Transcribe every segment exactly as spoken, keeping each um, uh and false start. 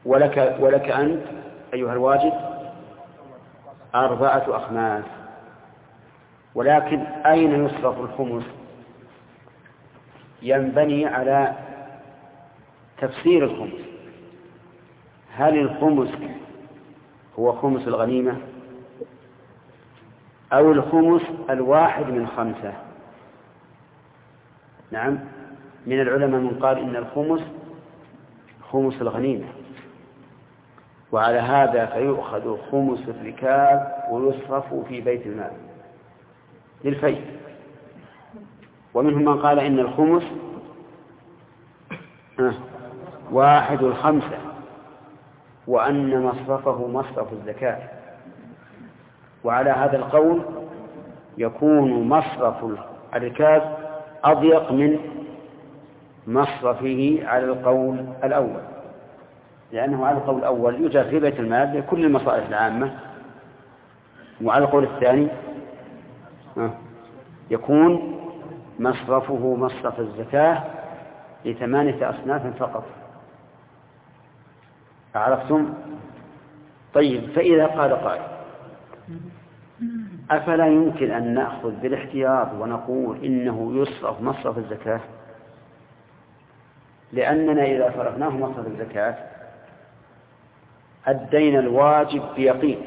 ولك, ولك أنت أيها الواجد أربعة أخماس. ولكن أين يصرف الخمس؟ ينبني على تفسير الخمس. هل الخمس هو خمس الغنيمة أو الخمس الواحد من خمسة؟ نعم، من العلماء من قال إن الخمس خمس الغنيمة، وعلى هذا فيؤخذ خمس الركاز ويصرف في بيت المال للفيء. ومنهم من قال إن الخمس واحد الخمسة، وأن مصرفه مصرف الزكاة. وعلى هذا القول يكون مصرف الركاز أضيق من مصرفه على القول الأول، لأنه على القول الأول يوجد في بيت المال لكل المصالح العامة، وعلى القول الثاني يكون مصرفه مصرف الزكاة لثمانية أصناف فقط. أعرفتم؟ طيب، فإذا قال قائل أفلا يمكن أن نأخذ بالاحتياط ونقول إنه يصرف مصرف الزكاة، لأننا إذا صرفناه مصرف الزكاة أدينا الواجب بيقين،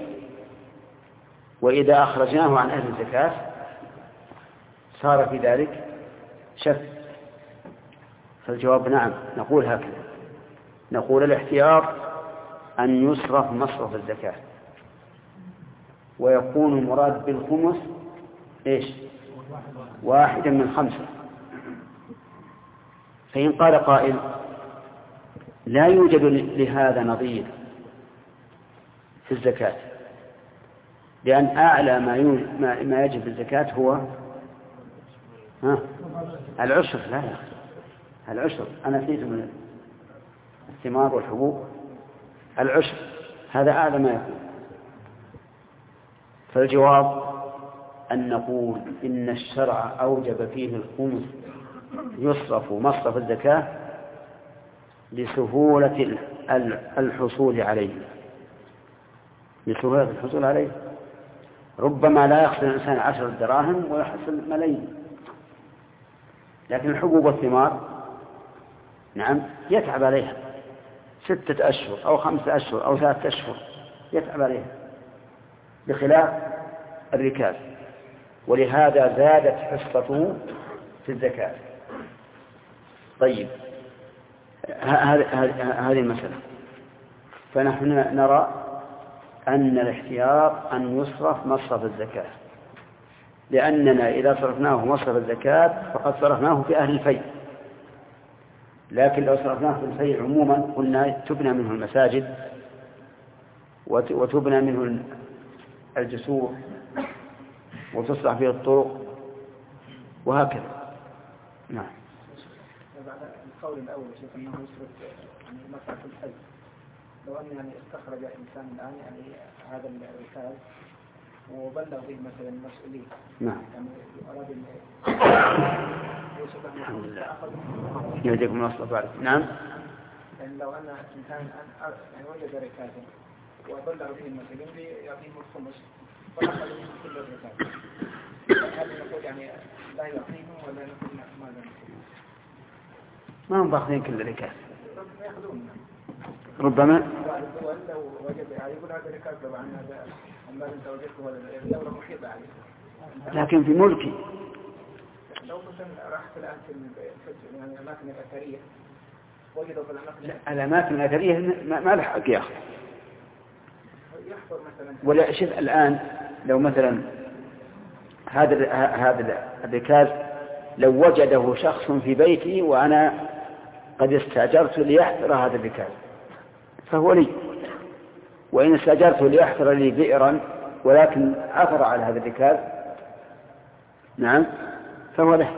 وإذا أخرجناه عن أهل الزكاة صار في ذلك شك. فالجواب نعم، نقول هكذا، نقول الاحتياط أن يصرف مصرف الزكاة، ويكون المراد بالخمس إيش؟ واحدا من خمسة. فإن قال قائل لا يوجد لهذا نظير في الزكاة، لأن أعلى ما ما يجب الزكاة هو ها العشر. لا لا العشر، أنا نسيت من الثمار والحبوب، العشر هذا أعلى ما يكون. فالجواب أن نقول إن الشرع أوجب فيه الخمس يصرف مصرف الزكاة لسهولة الحصول عليه، لسهولة الحصول عليه. ربما لا يحصل الإنسان عشر دراهم ويحصل ملايين، لكن الحبوب والثمار نعم يتعب عليها ستة أشهر أو خمسة أشهر أو ثلاثة أشهر يتعب عليها، بخلاف الركاز. ولهذا زادت حصته في الزكاة. طيب، هذه المسألة. فنحن نرى أن الاحتياط أن يصرف مصرف الزكاة، لأننا إذا صرفناه مصرف الزكاة فقد صرفناه في أهل الفيء. لكن لو صرفناه في الفيء عموما قلنا تبنى منه المساجد وتبنى منه الجسور وتصلح فيه الطرق وهكذا. نعم. بعد القول الأول شيخ أنه يصرف يعني مصرف الحي، لو أن يعني استخرج إنسان الآن يعني هذا الركاز وبلغ به مثلا المسؤولين، نعم، يعني أراد أن يوصف الحمد لله يهديكم الله الصلاة. نعم، يعني لو أن إنسان يعني وجد ركازا وبلغ به المسؤولين يعطيهم الخمس فأخذ منهم كل الركاز، هل نقول يعني لا يعطيهم ولا نقول ماذا نقول؟ ما هم باخذين كل الركاز، ربما لو وجد يعني يقول هذا ركاز لو عن هذا المال انت وجدته ولا الدولة محيطة عليه، لكن في ملكي. لو مثلا رحت الآن في يعني الأماكن الأثرية وجدوا في الأماكن الأماكن الأثرية ما له حق يأخذ. يحضر مثلا ولا شوف الآن لو مثلا هذا هذا الركاز لو وجده شخص في بيتي وأنا قد استأجرت ليحفر هذا الركاز فهو لي، وإن استأجرته ليحفر لي بئرا ولكن عثر على هذا الركاز نعم فهو له.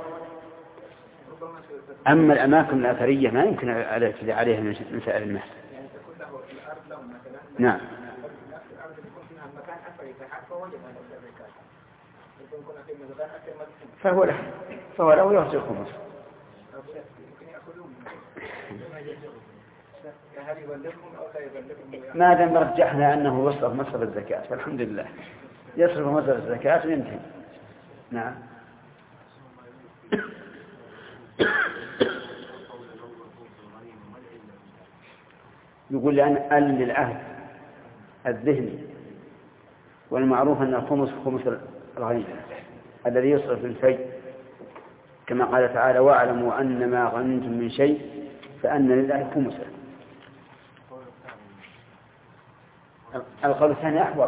أما الأماكن الأثرية ما يمكن عليها من سائر المهد. يعني تكون له الأرض له مثلا نعم نفس الأرض يكون فيها مكان أثري فحق فوجد هذا الركاز يكون في مكان أثري مدفون فهو له فهو له يخرج الخمس. هل يبلغهم أو لا يبلغهم؟ ما دام رجحنا أنه يصرف مصرف الزكاة فالحمد لله يصرف مصرف الزكاة وينتهي. نعم. يقول لأن أل للعهد الذهني، والمعروف أن الخمس خمس الغنيمة الذي يصرف في الفيء، كما قال تعالى واعلموا أن ما غنمتم من شيء فأن لله خمسه. القول الثاني أحوط.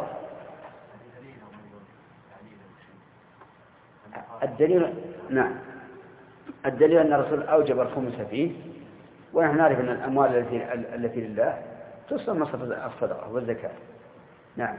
الدليل نعم الدليل أن الرسول أوجب الخمس فيه، ونحن نعرف أن الأموال التي التي لله تصل مصرف الصدقة والزكاة. نعم.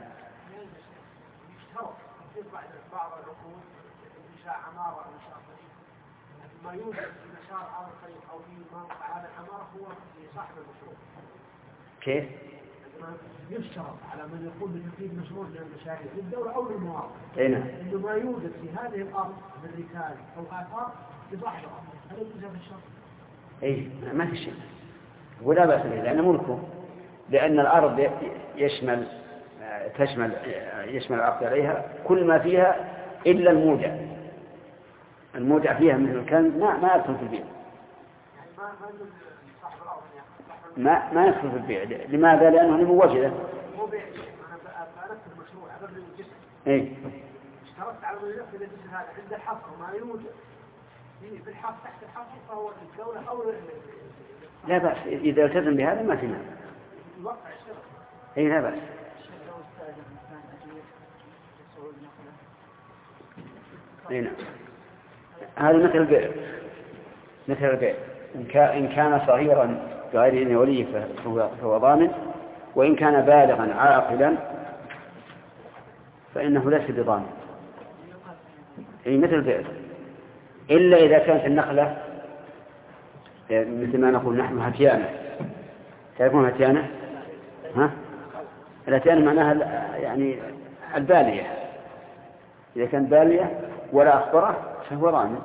بعض العقود إنشاء عمارة أو إنشاء طريق ما يوجد في مسار أو الطريق أو في موقع هذا العمارة هو لصاحب المشروع. كيف؟ يشترط على من يقوم بتنفيذ مشروع من المشاريع للدولة أو للمواطن. أين؟ إنه ما يوجد في هذه الأرض من ركال أو آثار لصاحب الأرض. هل يجوز هذا الشرط؟ إيه ما في شيء ولا بأس به لأنه ملكه، لأن الأرض يشمل تشمل يشمل العقد عليها كل ما فيها إلا المودع. المودع فيها مثل الكنز ما ما يدخل في البيع. ما ما يدخل في البيع. لماذا؟ لأنه موجدة. مو بيع. أنا بأركب المشروع أبرر الجسم. إيه. اشترطت على من ينفذ الجسم هذا عند الحصر ما يوجد. في الحصر تحت الحصر فهو الدولة أو لا بأس إذا التزم بهذا ما في مانع. الوقع اشترط. إيه لا بأس. أي نعم. هذا مثل البيع مثل البيع إن كان صغيرا غير إذن وليه فهو, فهو ضامن، وإن كان بالغا عاقلا فإنه ليس بضامن. أي مثل البيع إلا إذا كانت النخلة مثل ما نقول نحن هتيانة. تعرفون هتيانة؟ ها؟ الهتيانة معناها يعني البالية. إذا كانت بالية ولا أخبره فهو ضامن.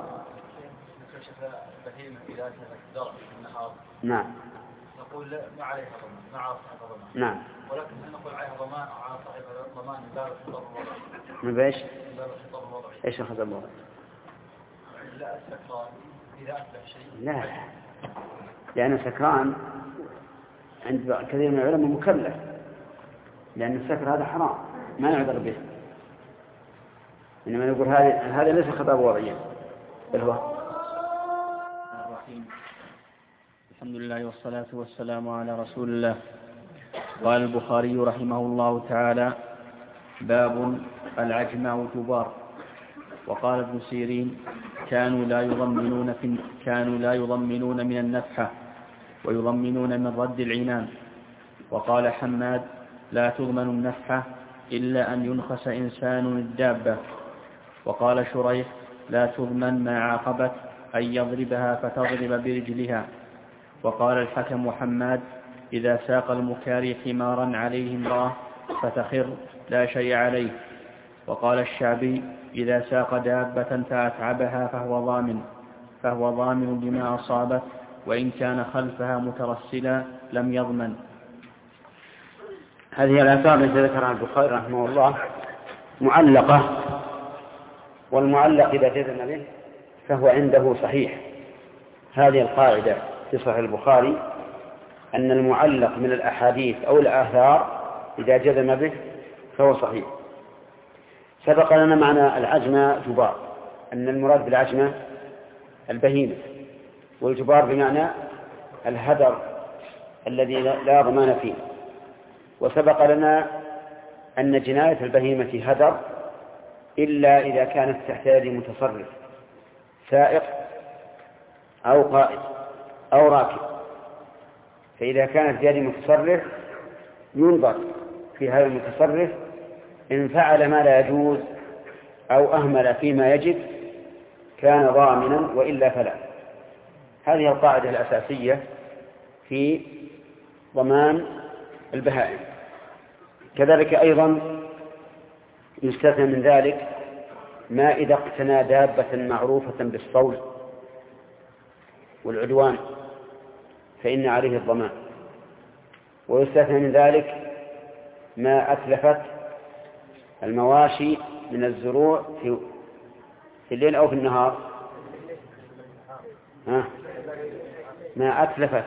نعم. نقول ما عليها ضمان، ما على صاحبها ضمان. نعم. ولكن نقول عليها ضمان على صاحبها ضمان من باب الخطاب الوضعي. من باب ايش؟ من باب الخطاب الوضعي. ايش الخطاب الوضعي؟ لا السكران إذا أتبع شيء. لا لأن السكران عند كثير من العلماء مكلف، لأن السكر هذا حرام ما يعذر به. إنما نقول هذا هذا ليس خطاب وضعيا بل هو. الحمد لله والصلاة والسلام على رسول الله. قال البخاري رحمه الله تعالى: باب العجمع والجبار. وقال ابن سيرين: كانوا لا يضمنون في كانوا لا يضمنون من النفحة ويضمنون من رد العنان. وقال حماد: لا تضمن النفحة إلا أن ينخس إنسان الدابة. وقال شريح: لا تضمن ما عاقبت أن يضربها فتضرب برجلها. وقال الحكم حماد: إذا ساق المكاري حمارا عليه امرأة فتخر لا شيء عليه. وقال الشعبي: إذا ساق دابة فأتعبها فهو ضامن فهو ضامن بما أصابت، وإن كان خلفها مترسلا لم يضمن. هذه الآثار التي ذكرها البخاري رحمه الله معلقة، والمعلق إذا جزم به فهو عنده صحيح. هذه القاعدة في صحيح البخاري أن المعلق من الأحاديث أو الآثار إذا جزم به فهو صحيح. سبق لنا معنى العجمة جبار، أن المراد بالعجمة البهيمة، والجبار بمعنى الهدر الذي لا ضمان فيه. وسبق لنا أن جناية البهيمة هدر إلا إذا كانت تحت يد متصرف سائق أو قائد أو راكب. فإذا كانت يد متصرف ينظر في هذا المتصرف إن فعل ما لا يجوز أو أهمل فيما يجب كان ضامنا، وإلا فلا. هذه القاعدة الأساسية في ضمان البهائم. كذلك أيضا يستثنى من ذلك ما إذا اقتنى دابة معروفة بالصول والعدوان فإن عليه الضمان. ويستثنى من ذلك ما أتلفت المواشي من الزروع في في الليل أو في النهار. ها؟ ما أتلفت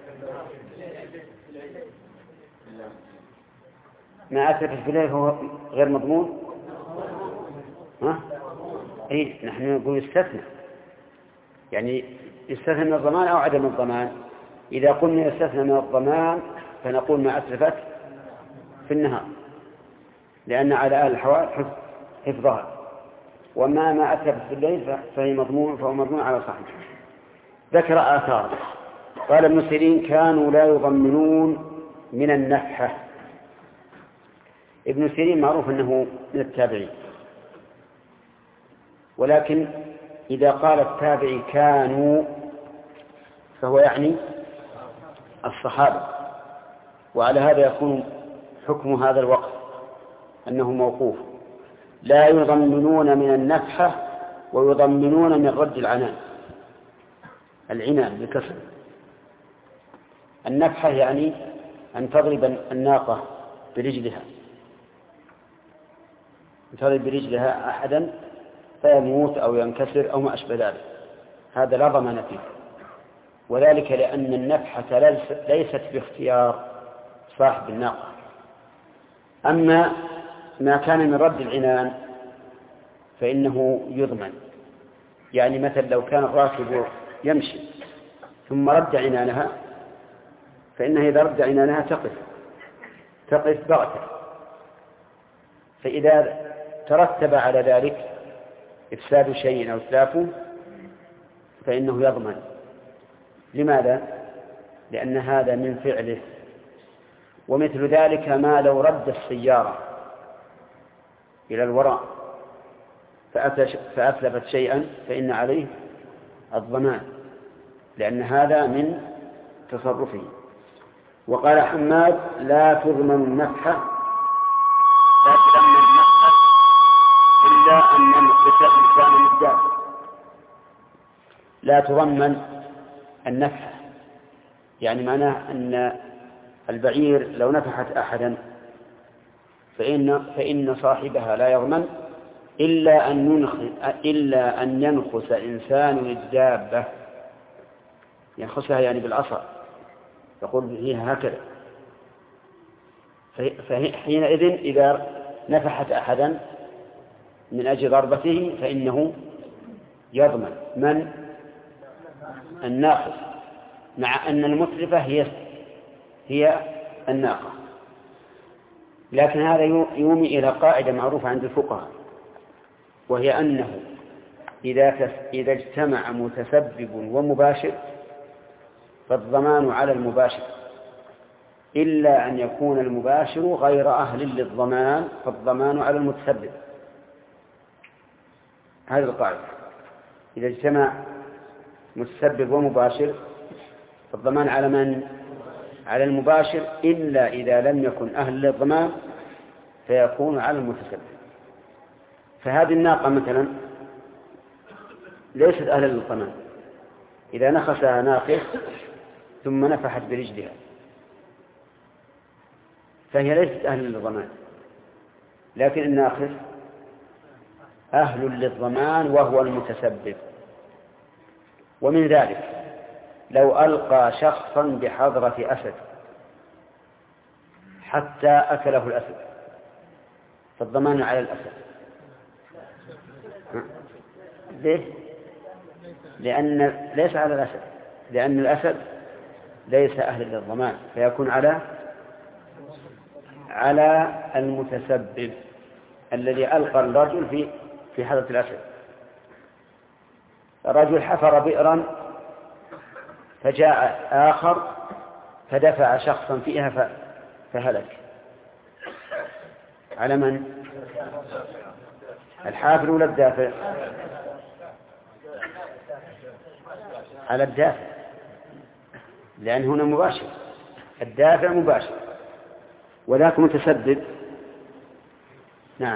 ما أتلفت في الليل هو غير مضمون. ها؟ إيه نحن نقول يستثنى، يعني يستثنى من الضمان أو عدم الضمان. إذا قلنا يستثنى من الضمان فنقول ما أتلفت في النهار، لأن على أهل الحوائط حفظها، وما ما أتلفت في الليل فهي مضمون فهو مضمون على صاحبه. ذكر آثار. قال ابن سيرين كانوا لا يضمنون من النفحة. ابن سيرين معروف أنه من التابعين، ولكن إذا قال التابعي كانوا فهو يعني الصحابة، وعلى هذا يكون حكم هذا الوقف أنه موقوف. لا يضمنون من النفحة ويضمنون من رد العنان. العنان بكسر. النفحة يعني أن تضرب الناقة برجلها، أن تضرب برجلها أحدا فيموت أو ينكسر أو ما أشبه ذلك، هذا لا ضمان فيه، وذلك لأن النفحة ليست باختيار صاحب الناقة. أما ما كان من رد العنان فإنه يضمن. يعني مثلا لو كان الراكب يمشي ثم رد عنانها فإنه إذا رد عنانها تقف تقف بغتة، فإذا ترتب على ذلك إفساد شيء أو إتلافه فإنه يضمن. لماذا؟ لأن هذا من فعله. ومثل ذلك ما لو رد السيارة إلى الوراء فأتلفت شيئا فإن عليه الضمان، لأن هذا من تصرفه. وقال حماد لا تضمن النفحة لا تضمن النفحة إلا أن ينقص الإنسان الدابة. لا تضمن النفحة يعني معناه أن البعير لو نفحت أحدا فإن, فإن صاحبها لا يضمن إلا أن ينخس, إلا أن ينخس إنسان الدابة، ينخسها يعني بالعصا، يقول فيها هكذا، فحينئذ إذا نفحت أحدا من أجل ضربته فإنه يضمن من الناقص، مع أن المتلفة هي هي الناقة. لكن هذا يومي إلى قاعدة معروفة عند الفقهاء، وهي أنه إذا إذا اجتمع متسبب ومباشر فالضمان على المباشر، إلا أن يكون المباشر غير أهل للضمان فالضمان على المتسبب. هذه القاعدة، إذا اجتمع متسبب ومباشر فالضمان على من؟ على المباشر، إلا إذا لم يكن أهل للضمان فيكون على المتسبب. فهذه الناقة مثلا ليست أهل للضمان، إذا نخسها ناقص ثم نفحت برجلها فهي ليست أهل للضمان، لكن الناقص أهل للضمان وهو المتسبب. ومن ذلك لو ألقى شخصا بحضرة أسد حتى أكله الأسد فالضمان على الأسد. ليه؟ لأن ليس على الأسد، لأن الأسد ليس أهل للضمان، فيكون على على المتسبب الذي ألقى الرجل في في حضرة الأسد. الرجل حفر بئرا فجاء آخر فدفع شخصا فيها فهلك، على من؟ الحافر ولا الدافع؟ على الدافع، لأن هنا مباشر، الدافع مباشر وذاك متسبب. نعم.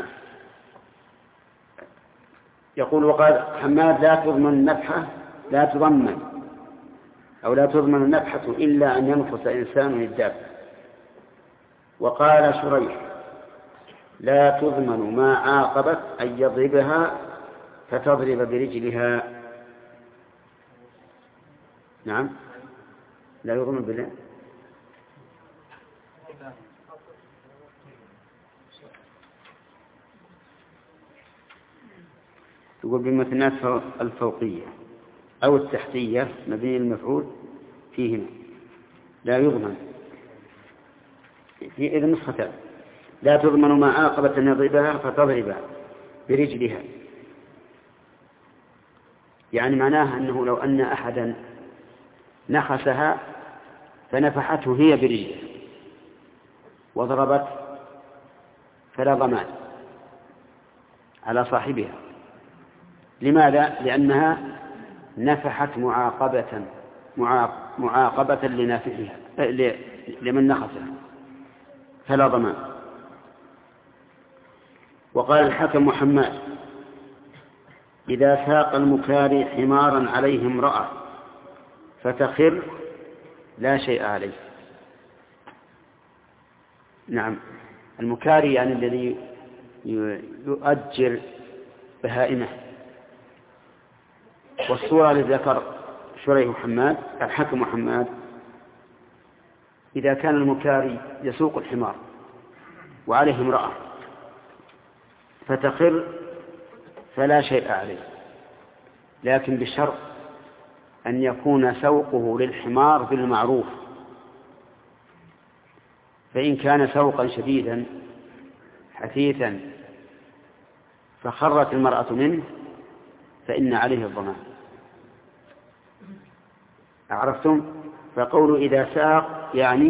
يقول وقال حماد لا تضمن النفحة لا تضمن أو لا تضمن النفحة إلا أن ينقص إنسان الدابة. وقال شريح لا تضمن ما عاقبت أن يضربها فتضرب برجلها. نعم لا يضمن بالله. يقول بالمثنات الفوقية أو التحتية مبني المفعول فيهما لا يضمن في إذن نسختان لا تضمن ما عاقبت أن يضربها فتضرب برجلها، يعني معناها أنه لو أن أحدا نخسها فنفحته هي برجلها وضربت فلا ضمان على صاحبها. لماذا؟ لأنها نفحت معاقبة معاقبة لنافعها لمن نخسها فلا ضمان. وقال الحكم حماد إذا ساق المكاري حمارا عليه امرأة فتخر لا شيء عليه. نعم المكاري يعني الذي يؤجر بهائمه. والصورة التي ذكر شريح محمد الحكم محمد إذا كان المكاري يسوق الحمار وعليه امرأة فتخر فلا شيء عليه، لكن بشرط أن يكون سوقه للحمار بالمعروف، فإن كان سوقا شديدا حثيثا فخرت المرأة منه فإن عليه الضمان. أعرفتم؟ فقولوا إذا ساق يعني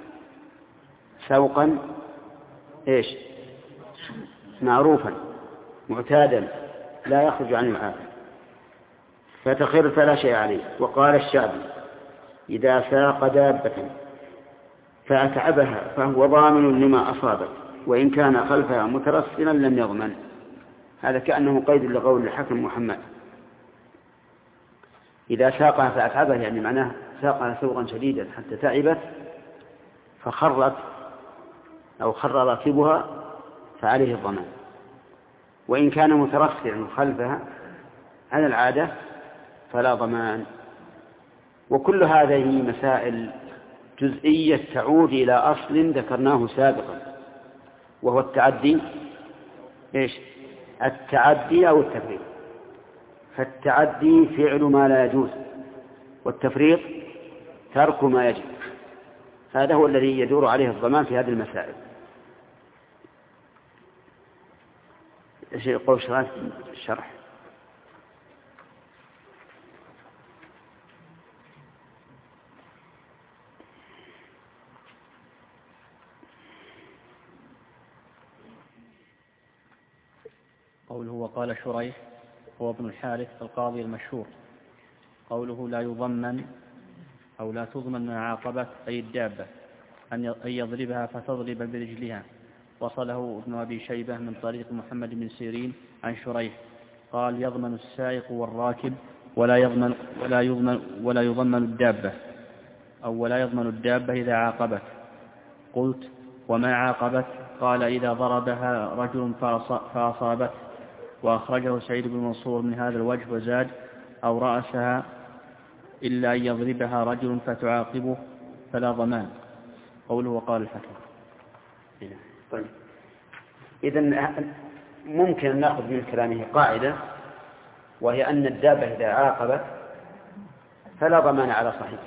سوقا إيش معروفا معتادا لا يخرج عن العادة فتخر فلا شيء عليه. وقال الشعبي إذا ساق دابة فأتعبها فهو ضامن لما أصابت وإن كان خلفها مترسلا لم يضمن. هذا كأنه قيد لقول الحكم محمد. إذا ساقها فأتعبها يعني معناه ساقها سوقا شديدا حتى تعبت فخرت أو خر راكبها فعليه الضمان، وإن كان مترسلا خلفها على العادة فلا ضمان. وكل هذه مسائل جزئية تعود إلى أصل ذكرناه سابقا وهو التعدي إيش التعدي أو التفريط. فالتعدي فعل ما لا يجوز والتفريط ترك ما يجب. هذا هو الذي يدور عليه الضمان في هذه المسائل. ايش يقول شرح الشرح؟ قوله وقال شريح هو ابن الحارث القاضي المشهور. قوله لا يضمن أو لا تضمن عاقبة أي الدابة أن يضربها فتضرب برجلها. وصله ابن أبي شيبة من طريق محمد بن سيرين عن شريح قال يضمن السائق والراكب ولا يضمن ولا يضمن ولا يضمن الدابة أو ولا يضمن الدابة إذا عاقبت. قلت وما عاقبت؟ قال إذا ضربها رجل فأصابت. وأخرجه سعيد بن منصور من هذا الوجه وزاد أو رأسها إلا أن يضربها رجل فتعاقبه فلا ضمان. قوله وقال الحكم. طيب إذن ممكن أن نأخذ من كلامه قاعدة وهي أن الدابة إذا عاقبت فلا ضمان على صاحبها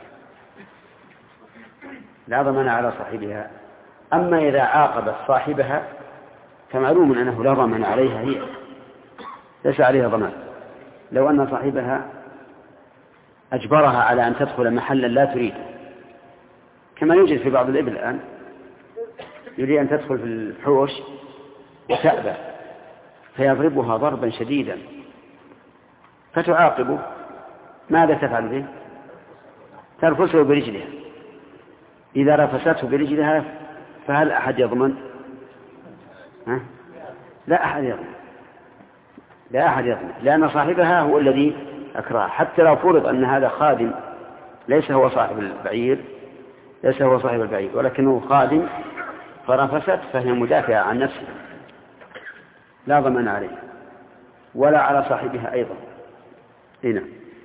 لا ضمان على صاحبها. أما إذا عاقبت صاحبها فمعلوم أنه لا ضمان عليها، هي ليس عليها ضمان. لو أن صاحبها أجبرها على أن تدخل محلا لا تريد، كما يوجد في بعض الإبل الآن يريد أن تدخل في الحوش وتأبى فيضربها ضربا شديدا فتعاقبه، ماذا تفعل به؟ ترفسه برجلها. إذا رفسته برجلها فهل أحد يضمن؟ ها؟ لا أحد يضمن لا أحد يضمن لأن صاحبها هو الذي أكره. حتى لو فرض أن هذا خادم ليس هو صاحب البعير ليس هو صاحب البعير ولكنه خادم فرفست فهي مدافعة عن نفسها لا ضمان عليها ولا على صاحبها أيضا. هنا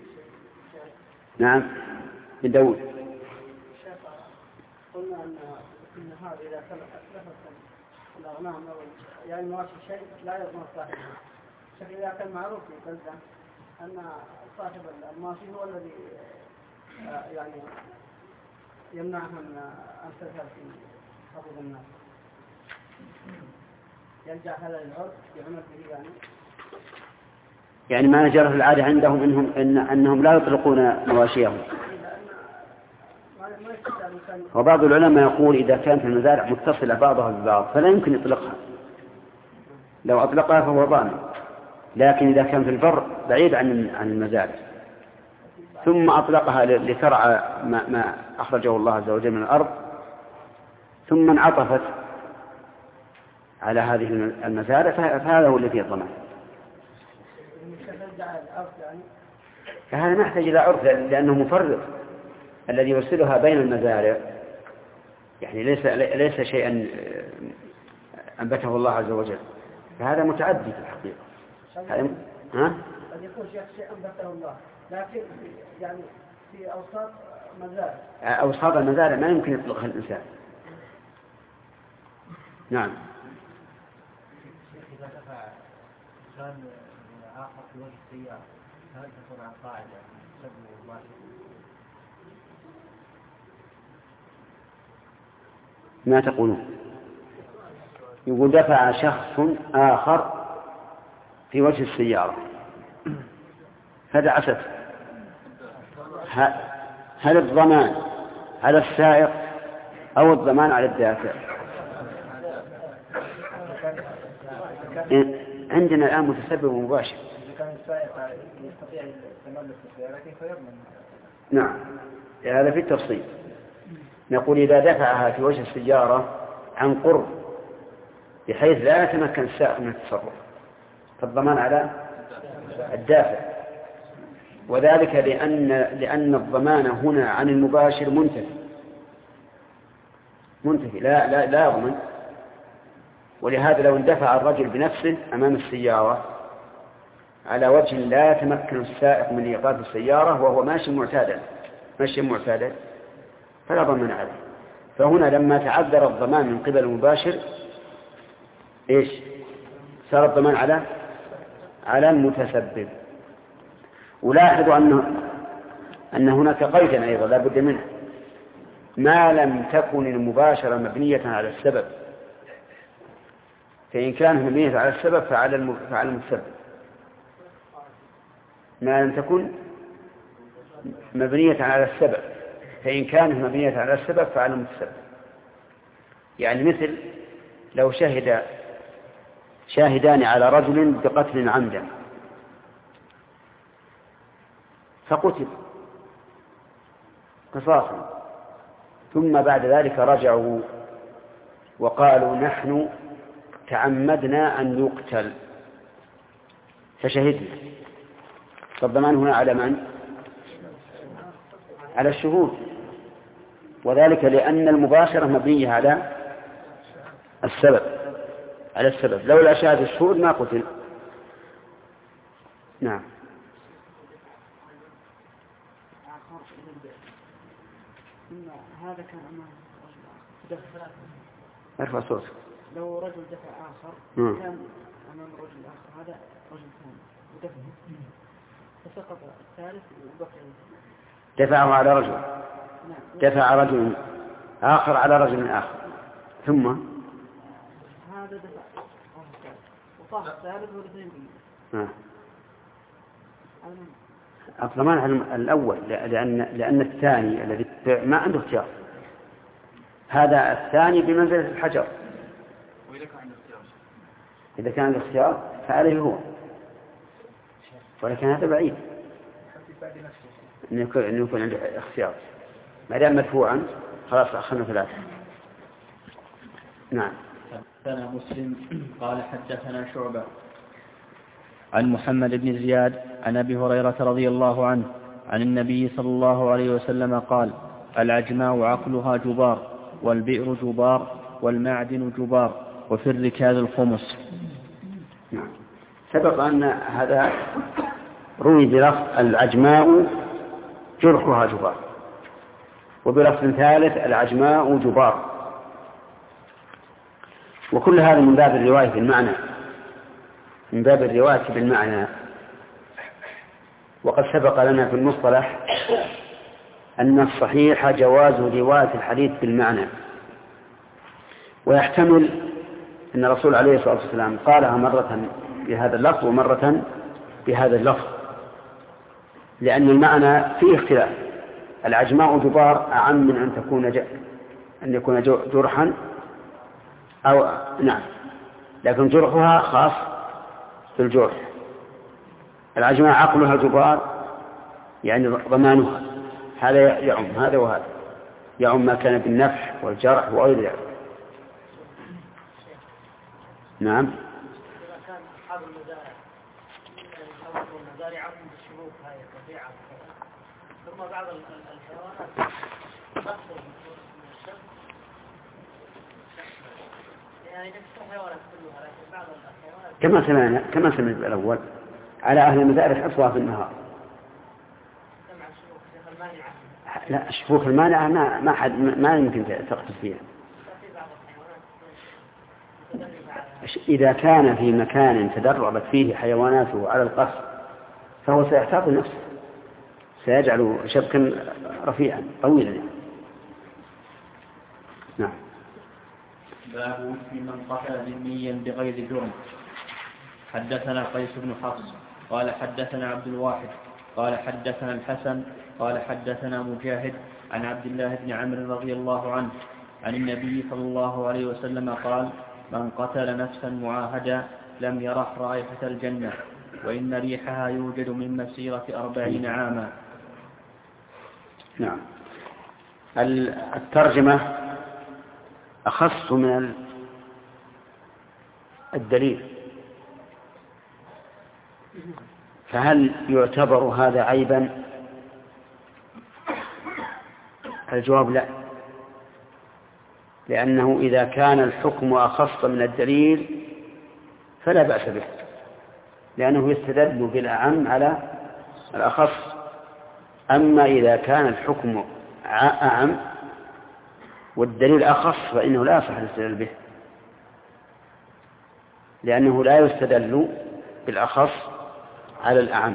نعم بن داود. قلنا أن النهار إذا تلفت الأغنام يعني مواشي شيء لا يضمن صاحبه. شكل إذا كان معروف في بلدة أن صاحب الماشي هو الذي يعني يمنعها من أن تذهب في حفظ الناس، يرجع هذا للعرف يعمل به يعني يعني ما جرى في العادة عندهم إنهم إن أنهم لا يطلقون مواشيهم. وبعض العلماء يقول إذا كانت المزارع متصلة بعضها ببعض فلا يمكن إطلاقها، لو أطلقها فهو ضامن، لكن إذا كان في البر بعيد عن عن المزارع ثم أطلقها لترعى ما, ما أخرجه الله عز وجل من الأرض ثم انعطفت على هذه المزارع فهذا هو الذي يضمن. فهذا نحتاج إلى عرف لأنه مفرط الذي يرسلها بين المزارع، يعني ليس ليس شيئا أنبته الله عز وجل، فهذا متعدي في الحقيقة. ها؟ قد يكون شيء أنبته الله لكن يعني في أوساط مزارع. أوساط المزارع ما يمكن يطلقها الإنسان. نعم. إذا دفع إنسان آخر في وجه السيارة هل تكون عن قاعدة سبب مباشر؟ ما تقولون؟ يقول دفع شخص آخر في وجه السيارة فدعست، هل الضمان على السائق أو الضمان على الدافع؟ عندنا الآن متسبب مباشر. كان السائق يستطيع التملك بالسيارة كيف يضمن؟ نعم هذا في التفصيل. نقول إذا دفعها في وجه السيارة عن قرب بحيث لا يتمكن السائق من التصرف فالضمان على الدافع، وذلك لأن لأن الضمان هنا عن المباشر منتفي منتفي لا لا لا يضمن. ولهذا لو اندفع الرجل بنفسه أمام السيارة على وجه لا يتمكن السائق من إيقاف السيارة وهو ماشي معتادا ماشي معتادا فلا ضمان عليه. فهنا لما تعذر الضمان من قبل المباشر إيش صار الضمان على على المتسبب. ولاحظوا أن أن هناك قيدا أيضا لا بد منه، ما لم تكن المباشرة مبنية على السبب، فإن كانت مبنية على السبب فعلى فعلى المتسبب، ما لم تكن مبنية على السبب فإن كانت مبنية على السبب فعلى المتسبب. يعني مثل لو شهد شاهدان على رجل بقتل عمدا فقتل قصاصا ثم بعد ذلك رجعوا وقالوا نحن تعمدنا أن يقتل فشهدنا، فالضمان هنا على من؟ على الشهود، وذلك لأن المباشرة مبنية على السبب على السبب لولا شهادة الشهود ما قتل. نعم. هذا كان أمام رجل آخر. ارفع صوتك. لو رجل دفع آخر مم. كان أمام رجل آخر هذا رجل ثاني ودفع فسقط الثالث وبقي دفعه على رجل. نعم. دفع رجل آخر على رجل آخر ثم هذا دفع وطاح الثالث والاثنين آه. الضمان على الأول لأن لأن الثاني الذي ما عنده اختيار، هذا الثاني بمنزلة الحجر. إذا كان الاختيار فعليه هو، ولكن هذا بعيد إنه يكون عنده اختيار. ما دام مدفوعا خلاص أخذنا ثلاثة. نعم. حدثنا مسلم قال حدثنا شعبة عن محمد بن زياد عن أبي هريرة رضي الله عنه عن النبي صلى الله عليه وسلم قال: العجماء عقلها جبار والبئر جبار والمعدن جبار، وفي الركاز الخمس. نعم. سبق أن هذا روي بلفظ العجماء جرحها جبار، وبلفظ ثالث العجماء جبار، وكل هذا من باب الرواية بالمعنى، من باب الرواية بالمعنى. وقد سبق لنا في المصطلح أن الصحيح جواز رواية الحديث بالمعنى، ويحتمل أن الرسول عليه الصلاة والسلام قالها مرة بهذا اللفظ ومرة بهذا اللفظ، لأن المعنى فيه اختلاف. العجماء جبار أعم من أن تكون ج... أن يكون جرحا أو نعم، لكن جرحها خاص بالجرح. العجماء عقلها جبار يعني ضمانها، هذا يعم هذا وهذا، يعم ما كان بالنفح والجرح وغير ذلك. نعم. إذا كان أصحاب المزارع يعني المزارع عقل بالشروط هاي الطبيعة، ثم بعض الحيوانات تخطر من الشمس يعني نفس الحيوانات كلها، لكن بعض الحيوانات كما سمعنا كما سمعنا الأول على أهل المزارع حصوها في النهار. سمع الشروط شيخ المانعة. لا، الشفوف المانعة ما ما حد ما يمكن تقصد فيها. إذا كان في مكان تدربت فيه حيواناته على القص فهو سيحتاط نفسه، سيجعل شبكا رفيعا طويلا. نعم. باب في من قتل ذميا بغير جرم. حدثنا قيس بن حفص قال حدثنا عبد الواحد قال حدثنا الحسن قال حدثنا مجاهد عن عبد الله بن عمرو رضي الله عنه عن النبي صلى الله عليه وسلم قال: من قتل نفسا معاهدا لم يرح رائحة الجنة، وإن ريحها يوجد من مسيرة أربعين عاما. نعم. الترجمة أخص من الدليل، فهل يعتبر هذا عيبا؟ الجواب لا، لأنه إذا كان الحكم أخص من الدليل فلا بأس به، لأنه يستدل بالأعم على الأخص. أما إذا كان الحكم أعم والدليل أخص فإنه لا يصح الاستدلال به، لأنه لا يستدل بالأخص على الأعم.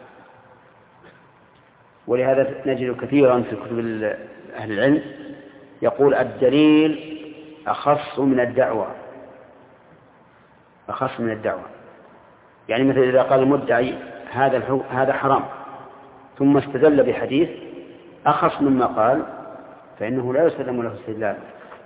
ولهذا نجد كثيرا في كتب أهل العلم يقول الدليل أخص من الدعوة، أخص من الدعوة. يعني مثل إذا قال المدعي هذا هذا حرام ثم استدل بحديث أخص مما قال فإنه لا يسلم له استدلال.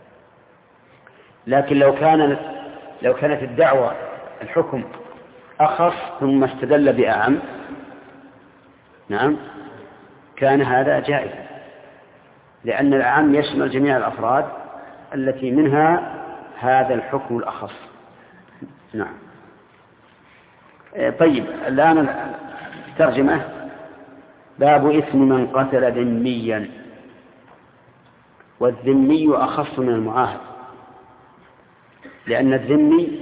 لكن لو كان لو كانت الدعوة الحكم أخص ثم استدل بأعم، نعم، كان هذا جائزا، لأن الأعم يشمل جميع الأفراد التي منها هذا الحكم الأخص. نعم. طيب، الآن الترجمة: باب إثم من قتل ذميا. والذمي أخص من المعاهد، لأن الذمي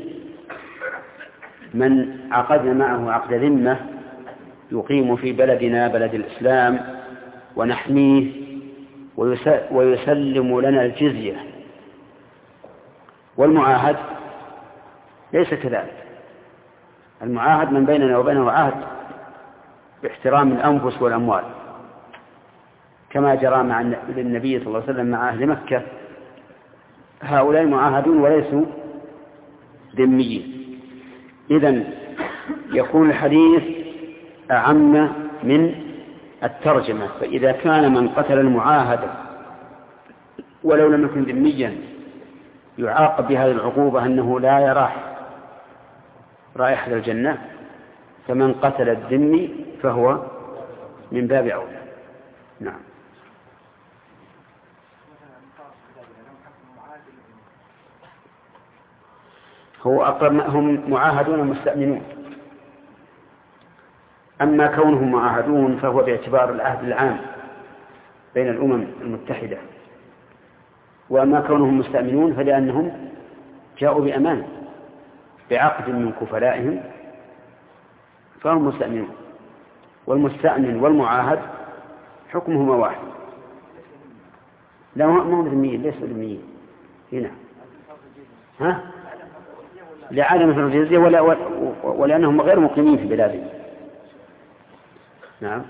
من عقدنا معه عقد ذمة يقيم في بلدنا بلد الإسلام ونحميه ويسلم لنا الجزية. والمعاهد ليس كذلك، المعاهد من بيننا وبينه عهد باحترام الأنفس والأموال، كما جرى مع النبي صلى الله عليه وسلم مع أهل مكة. هؤلاء معاهدون وليسوا ذميين. إذن يكون الحديث أعم من الترجمة. فإذا كان من قتل المعاهد ولو لم يكن ذميا يعاقب بهذه العقوبة أنه لا يراح رائحة الجنة، فمن قتل الذمي فهو من باب أولى. نعم. هو أقرب، هم معاهدون مستأمنون. أما كونهم معاهدون فهو باعتبار العهد العام بين الأمم المتحدة، وما كونهم مستأمنون فلأنهم جاءوا بأمان بعقد من كفلائهم فهم مستأمنون. والمستأمن والمعاهد حكمهما واحد. لا ما هم ذميين، ليسوا ذميين هنا، ها؟ لعدم فرض الجزية ولا ولأنهم غير مقيمين في بلادهم. نعم.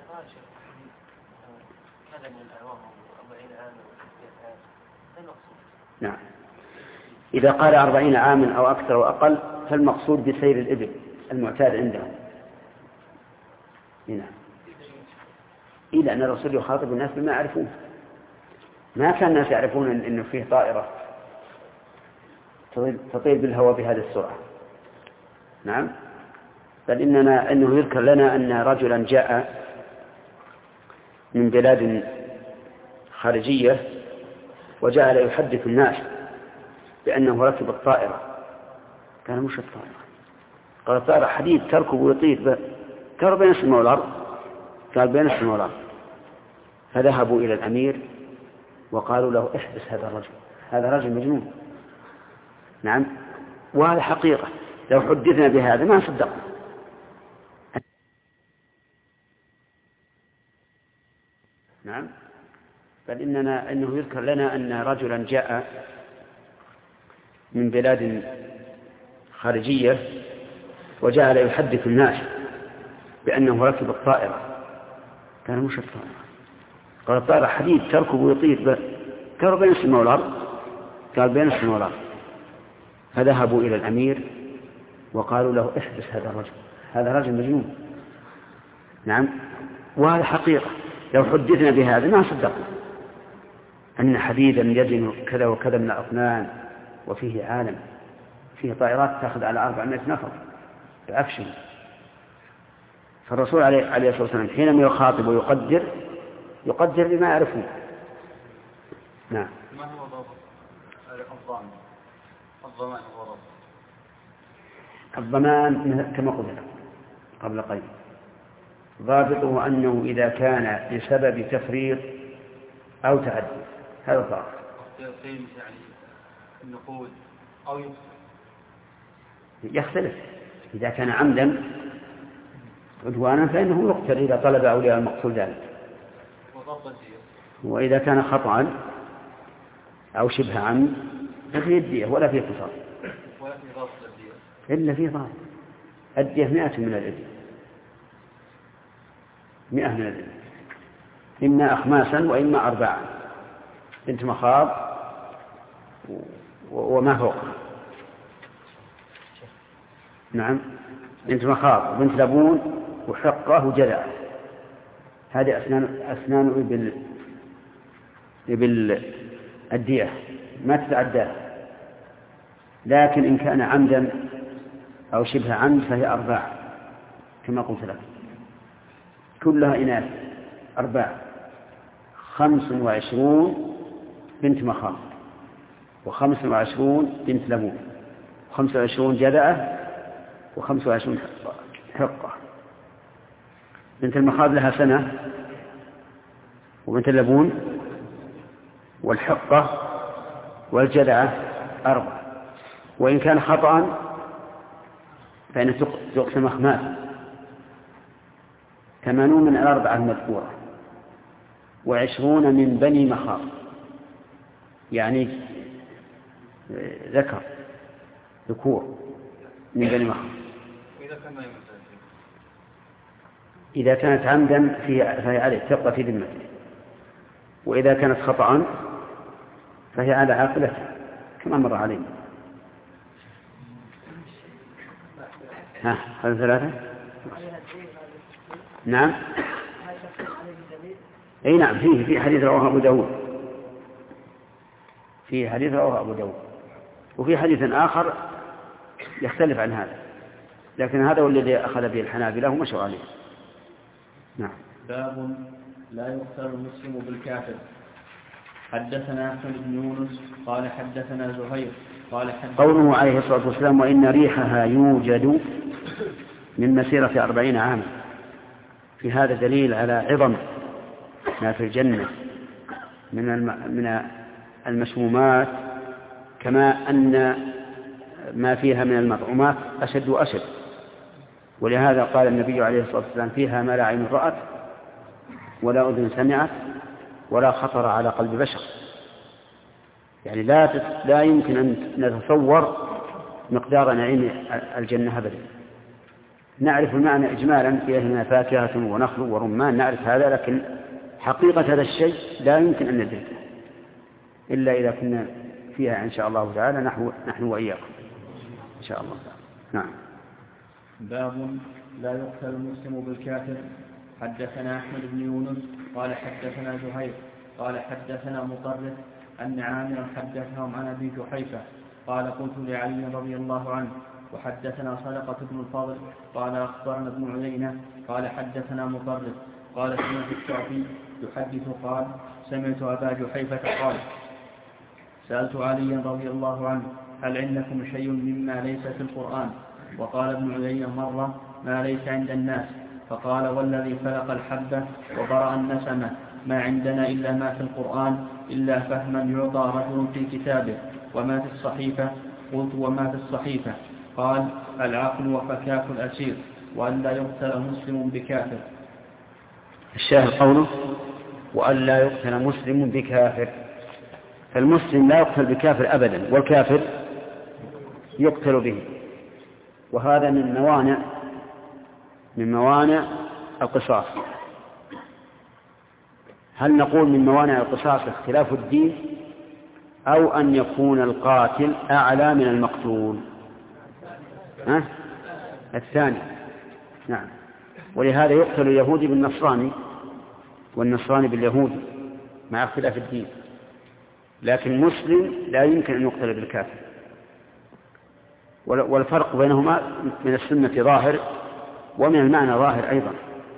نعم. إذا قال أربعين عاما أو أكثر أو أقل فالمقصود بسير الإبل المعتاد عندهم. نعم. إلا أن الرسول يخاطب الناس بما يعرفون. ما كان الناس يعرفون أنه فيه طائرة تطير بالهواء بهذه السرعة. نعم. بل إننا أنه يذكر لنا أن رجلا جاء من بلاد خارجية وجعل يحدث الناس بأنه ركب الطائرة. كان مش الطائرة، قال الطائرة حديد تركب ويطير، كان بين السماء والأرض، قال بين السماء والأرض. فذهبوا إلى الأمير وقالوا له احبس هذا الرجل، هذا رجل مجنون. نعم. وهذا حقيقة، لو حدثنا بهذا ما صدقنا. نعم. بل إننا أنه يذكر لنا أن رجلا جاء من بلاد خارجية وجعل يحدث الناس بأنه ركب الطائرة. كان مش الطائرة، قال الطائرة حديد تركب ويطير، كان بين السماء والأرض، قال بين السماء والأرض. فذهبوا إلى الأمير وقالوا له احبس هذا الرجل، هذا رجل مجنون. نعم. وهذا حقيقة، لو حدثنا بهذا ما صدقنا أن حديدا يزن كذا وكذا من الأطنان وفيه عالم، فيه طائرات تأخذ على أربعمائة نفر بعفش. فالرسول عليه الصلاة والسلام حينما يخاطب ويقدر يقدر بما يعرفون. نعم. ما هو ضابط الضمان؟ الضمان هو ضابط الضمان كما قلت قبل قليل، ضابطه أنه إذا كان بسبب تفريط أو تعدي، هذا ضابط. يعني النقود أو يخسر. يختلف. إذا كان عمدا عدوانا فإنه يقتل إذا طلب أولياء المقتول ذلك. وإذا كان خطأ أو شبه عمد ففيه الدية ولا فيه قصاص. ولا فيه ضابط الدية. إلا فيه ضابط. الدية مئة من الإبل، مئة من الإبل، إما أخماسا وإما أربعا، بنت مخاض وما فوقها. نعم. بنت مخاض وبنت لبون وحقة وجذع، هذه أسنان أسنان إبل إبل الدية ما تتعداه. لكن إن كان عمدا أو شبه عمد فهي أرباع كما قلت لك، كلها إناث أرباع، خمس وعشرون بنت مخاض وخمس وعشرون بنت لبون وخمس وعشرون جذعة وخمس وعشرون حقة. بنت المخاض لها سنة، وبنت اللبون والحقة والجذعة أربع. وإن كان خطأ فإن تقسم أخماس، ثمانون من الأربعة المذكورة وعشرون من بني مخاض، يعني ذكر ذكور من بني مخاض. إذا كانت عمدا فهي عليه تبقى في ذمته، وإذا كانت خطأ فهي على عاقلتها كما مر علينا. ها هذا ثلاثة. نعم. أي نعم. فيه في حديث رواه أبو داود، في حديث رواه أبو داود، وفي حديث آخر يختلف عن هذا، لكن هذا هو الذي أخذ به الحنابلة ومشوا عليه. نعم. باب لا يقتل المسلم بالكافر. حدثنا أحمد بن يونس قال حدثنا زهير قال حدثنا قوله عليه الصلاة والسلام وإن ريحها يوجد من مسيرة أربعين عاما، في هذا دليل على عظم ما في الجنة من الم... من المسمومات كما أن ما فيها من المطعومات أشد وأشد. ولهذا قال النبي عليه الصلاة والسلام فيها ما لا عين رأت ولا أذن سمعت ولا خطر على قلب بشر. يعني لا لا يمكن أن نتصور مقدار نعيم الجنة أبدا. نعرف المعنى إجمالا، فيها من فاكهة ونخل ورمان، نعرف هذا، لكن حقيقة هذا الشيء لا يمكن أن ندركه إلا إذا كنا فيها إن شاء الله تعالى نحن, نحن وإياكم إن شاء الله تعالى. نعم. باب لا يقتل المسلم بالكافر. حدثنا أحمد بن يونس قال حدثنا زهير قال حدثنا مطرف أن عامرا حدثهم عن أبي جحيفة قال قلت لعلي رضي الله عنه وحدثنا صدقة بن الفضل قال أخبرنا ابن عيينة قال حدثنا مطرف قال سمعت الشافعي يحدث قال سمعت أبا جحيفة قال سألت علي رضي الله عنه هل عندكم شيء مما ليس في القرآن؟ وقال ابن عيينة مرة ما ليس عند الناس، فقال والذي فلق الحبة وبرأ النسمة ما عندنا إلا ما في القرآن إلا فهما يعطى رجل في كتابه وما في الصحيفة. قلت وما في الصحيفة؟ قال العقل وفكاك الأسير وأن لا يقتل مسلم بكافر. الشاهد قوله وأن لا يقتل مسلم بكافر، فالمسلم لا يقتل بكافر أبدا، والكافر يقتل به. وهذا من موانع من موانع القصاص. هل نقول من موانع القصاص اختلاف الدين أو أن يكون القاتل أعلى من المقتول؟ ها؟ الثاني. نعم. ولهذا يقتل اليهودي بالنصراني والنصراني باليهودي مع اختلاف الدين، لكن المسلم لا يمكن أن يقتل بالكافر. والفرق بينهما من السنة ظاهر ومن المعنى ظاهر أيضا،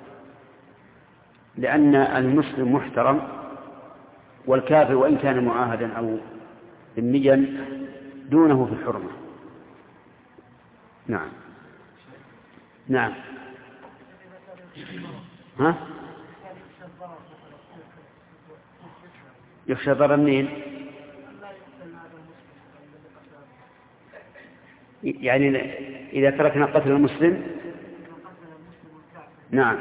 لأن المسلم محترم والكافر وإن كان معاهدا أو ذميا دونه في الحرمة. نعم. نعم. ها؟ يخشى ضرر منين؟ يعني إذا تركنا قتل المسلم. نعم.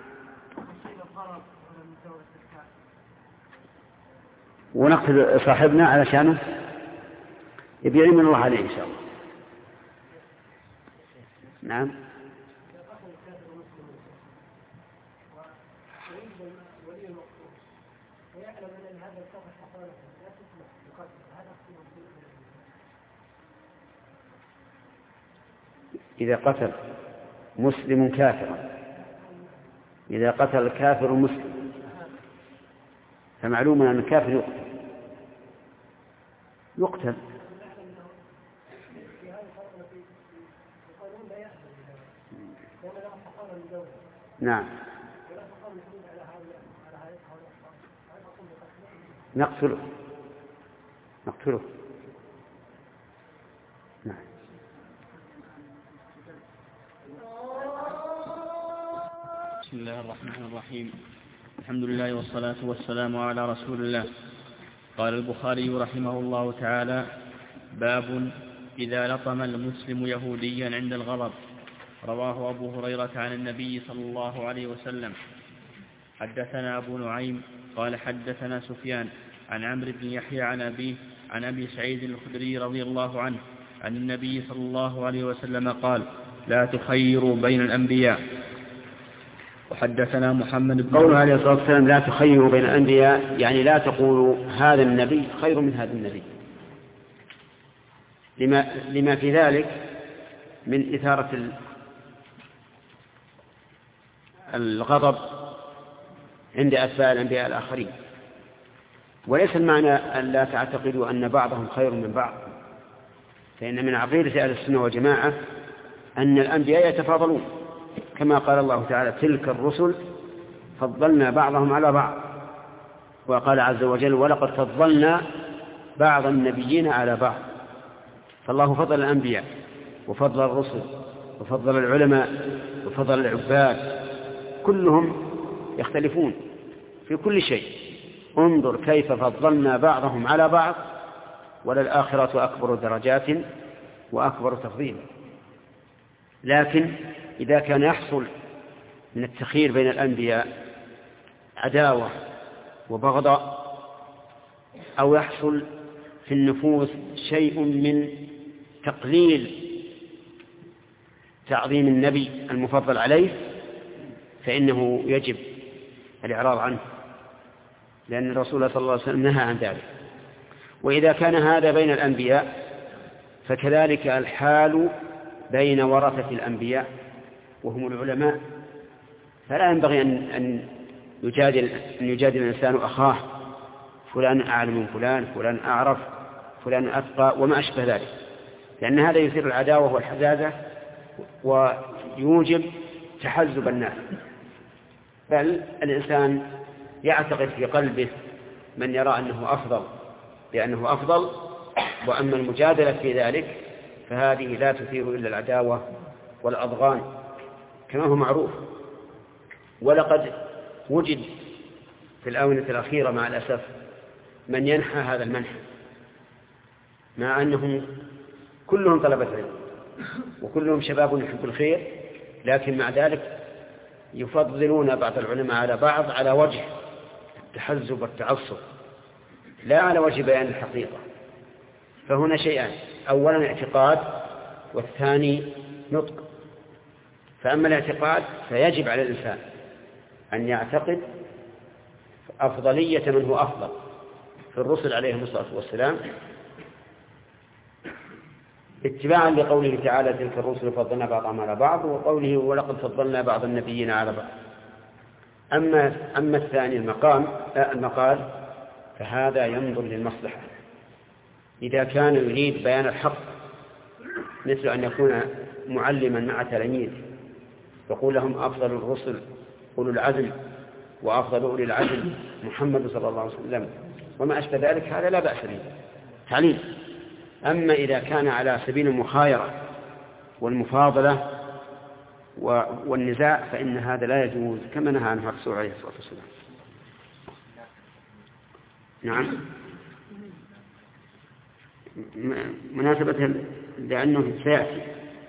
ونقتل صاحبنا علشانه يبيع من الله عليه إن شاء الله. نعم. إذا قتل مسلم كافرا، إذا قتل الكافر مسلم فمعلوم أن الكافر يقتل يقتل نعم. نقتله نقتله نعم. بسم الله الرحمن الرحيم. الحمد لله والصلاة والسلام على رسول الله. قال البخاري رحمه الله تعالى باب إذا لطم المسلم يهوديا عند الغضب. رواه أبو هريرة عن النبي صلى الله عليه وسلم. حدثنا أبو نعيم قال حدثنا سفيان عن عمرو بن يحيى عن أبيه عن أبي سعيد الخدري رضي الله عنه عن النبي صلى الله عليه وسلم قال لا تخيروا بين الأنبياء. وحدثنا محمد بن قوله عليه الصلاة والسلام لا تخيروا بين الأنبياء، يعني لا تقولوا هذا النبي خير من هذا النبي، لما, لما في ذلك من إثارة الغضب عند أتباع الأنبياء الآخرين. وليس المعنى أن لا تعتقدوا أن بعضهم خير من بعض، فإن من عقيدة أهل السنة والجماعة أن الأنبياء يتفاضلون، كما قال الله تعالى تلك الرسل فضلنا بعضهم على بعض، وقال عز وجل ولقد فضلنا بعض النبيين على بعض. فالله فضل الأنبياء وفضل الرسل وفضل العلماء وفضل العباد، كلهم يختلفون في كل شيء، انظر كيف فضلنا بعضهم على بعض وللآخرة أكبر درجات وأكبر تفضيلا. لكن إذا كان يحصل من التخيير بين الأنبياء عداوة وبغضاء، أو يحصل في النفوس شيء من تقليل تعظيم النبي المفضل عليه، فإنه يجب الإعراض عنه، لأن الرسول صلى الله عليه وسلم نهى عن ذلك. وإذا كان هذا بين الأنبياء فكذلك الحال بين ورثة الأنبياء وهم العلماء، فلا ينبغي أن يجادل, أن يجادل الإنسان أخاه فلان أعلم من فلان، فلان أعرف، فلان أتقى وما أشبه ذلك، لأن هذا يثير العداوة والحزازة ويوجب تحزب الناس. بل الإنسان يعتقد في قلبه من يرى أنه أفضل لأنه أفضل، وأما المجادلة في ذلك فهذه لا تثير إلا العداوة والأضغان كما هو معروف. ولقد وجد في الآونة الأخيرة مع الأسف من ينحى هذا المنحى، مع أنهم كلهم طلبة علم وكلهم شباب يحب الخير، لكن مع ذلك يفضلون بعض العلماء على بعض على وجه التحزب والتعصب، لا على وجه بيان الحقيقة. فهنا شيئان: أولا اعتقاد، والثاني نطق. فأما الاعتقاد فيجب على الإنسان أن يعتقد أفضلية من هو أفضل في الرسل عليهم الصلاة والسلام، اتباعا لقوله تعالى: تلك الرسل فضلنا بعضهم على بعض، وقوله: ولقد فضلنا بعض النبيين على بعض. أما, أما الثاني المقام المقال فهذا ينظر للمصلحة. إذا كان يريد بيان الحق، مثل أن يكون معلما مع تلاميذ يقول لهم: أفضل الرسل أولو العزم، وأفضل أولي العزم محمد صلى الله عليه وسلم، وما أشبه ذلك، هذا لا بأس به تعليم. أما إذا كان على سبيل المخايرة والمفاضلة والنزاع فإن هذا لا يجوز، كما نهى عنه الرسول عليه الصلاة والسلام. نعم. مناسبة لأنه سيأتي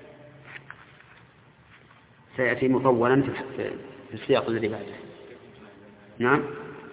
سيأتي مطولا في السياق الذي بعده. نعم.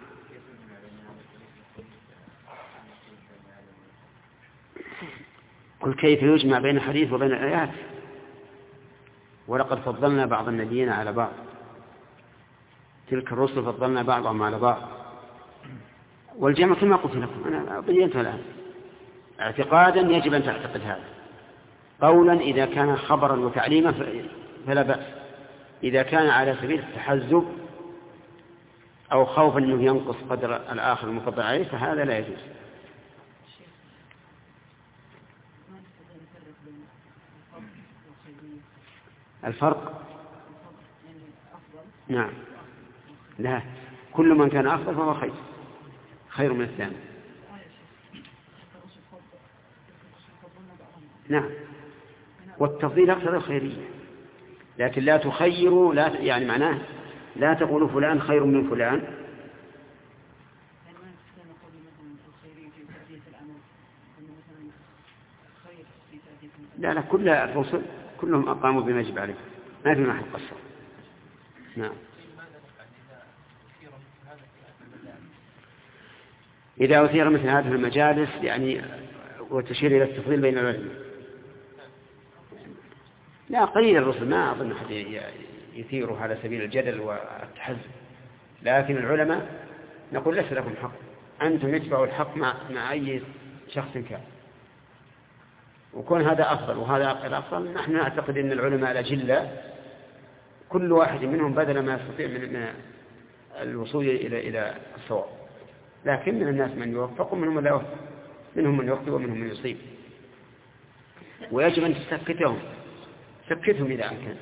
قل كيف يجمع بين الحديث وبين الآيات؟ ولقد فضلنا بعض النبيين على بعض، تلك الرسل فضلنا بعضهم على بعض. والجمع كما قلت لكم أنا بينت الآن، اعتقادا يجب أن تعتقد هذا، قولا إذا كان خبرا وتعليما فلا بأس، إذا كان على سبيل التحزب أو خوفا أنه ينقص قدر الآخر المفضل عليه فهذا لا يجوز. الفرق نعم، لا، كل من كان أفضل فهو خير خير من الثاني. نعم، والتفضيل أكثر الخيرية، لكن لا تخيروا، لا يعني معناه لا تقولوا فلان خير من فلان. لا لا، كل الرسل كلهم أقاموا بما يجب عليه، ما في محل قصر. نعم. إذا أثير مثل هذه المجالس يعني وتشير إلى التفضيل بين العلماء، لا، قليل الرسل ما أظن أحد يثيره على سبيل الجدل والتحزب، لكن العلماء نقول ليس لكم حق، أنتم يتبعوا الحق مع, مع أي شخص كان، وكون هذا أفضل وهذا الأفضل. نحن نعتقد أن العلماء الأجلة كل واحد منهم بذل ما يستطيع من الوصول إلى إلى الصواب، لكن من الناس من يوفق ومنهم من لا يوفق، منهم من يخطئ ومنهم من يصيب، ويجب أن تسكتهم سكتهم إذا أمكن.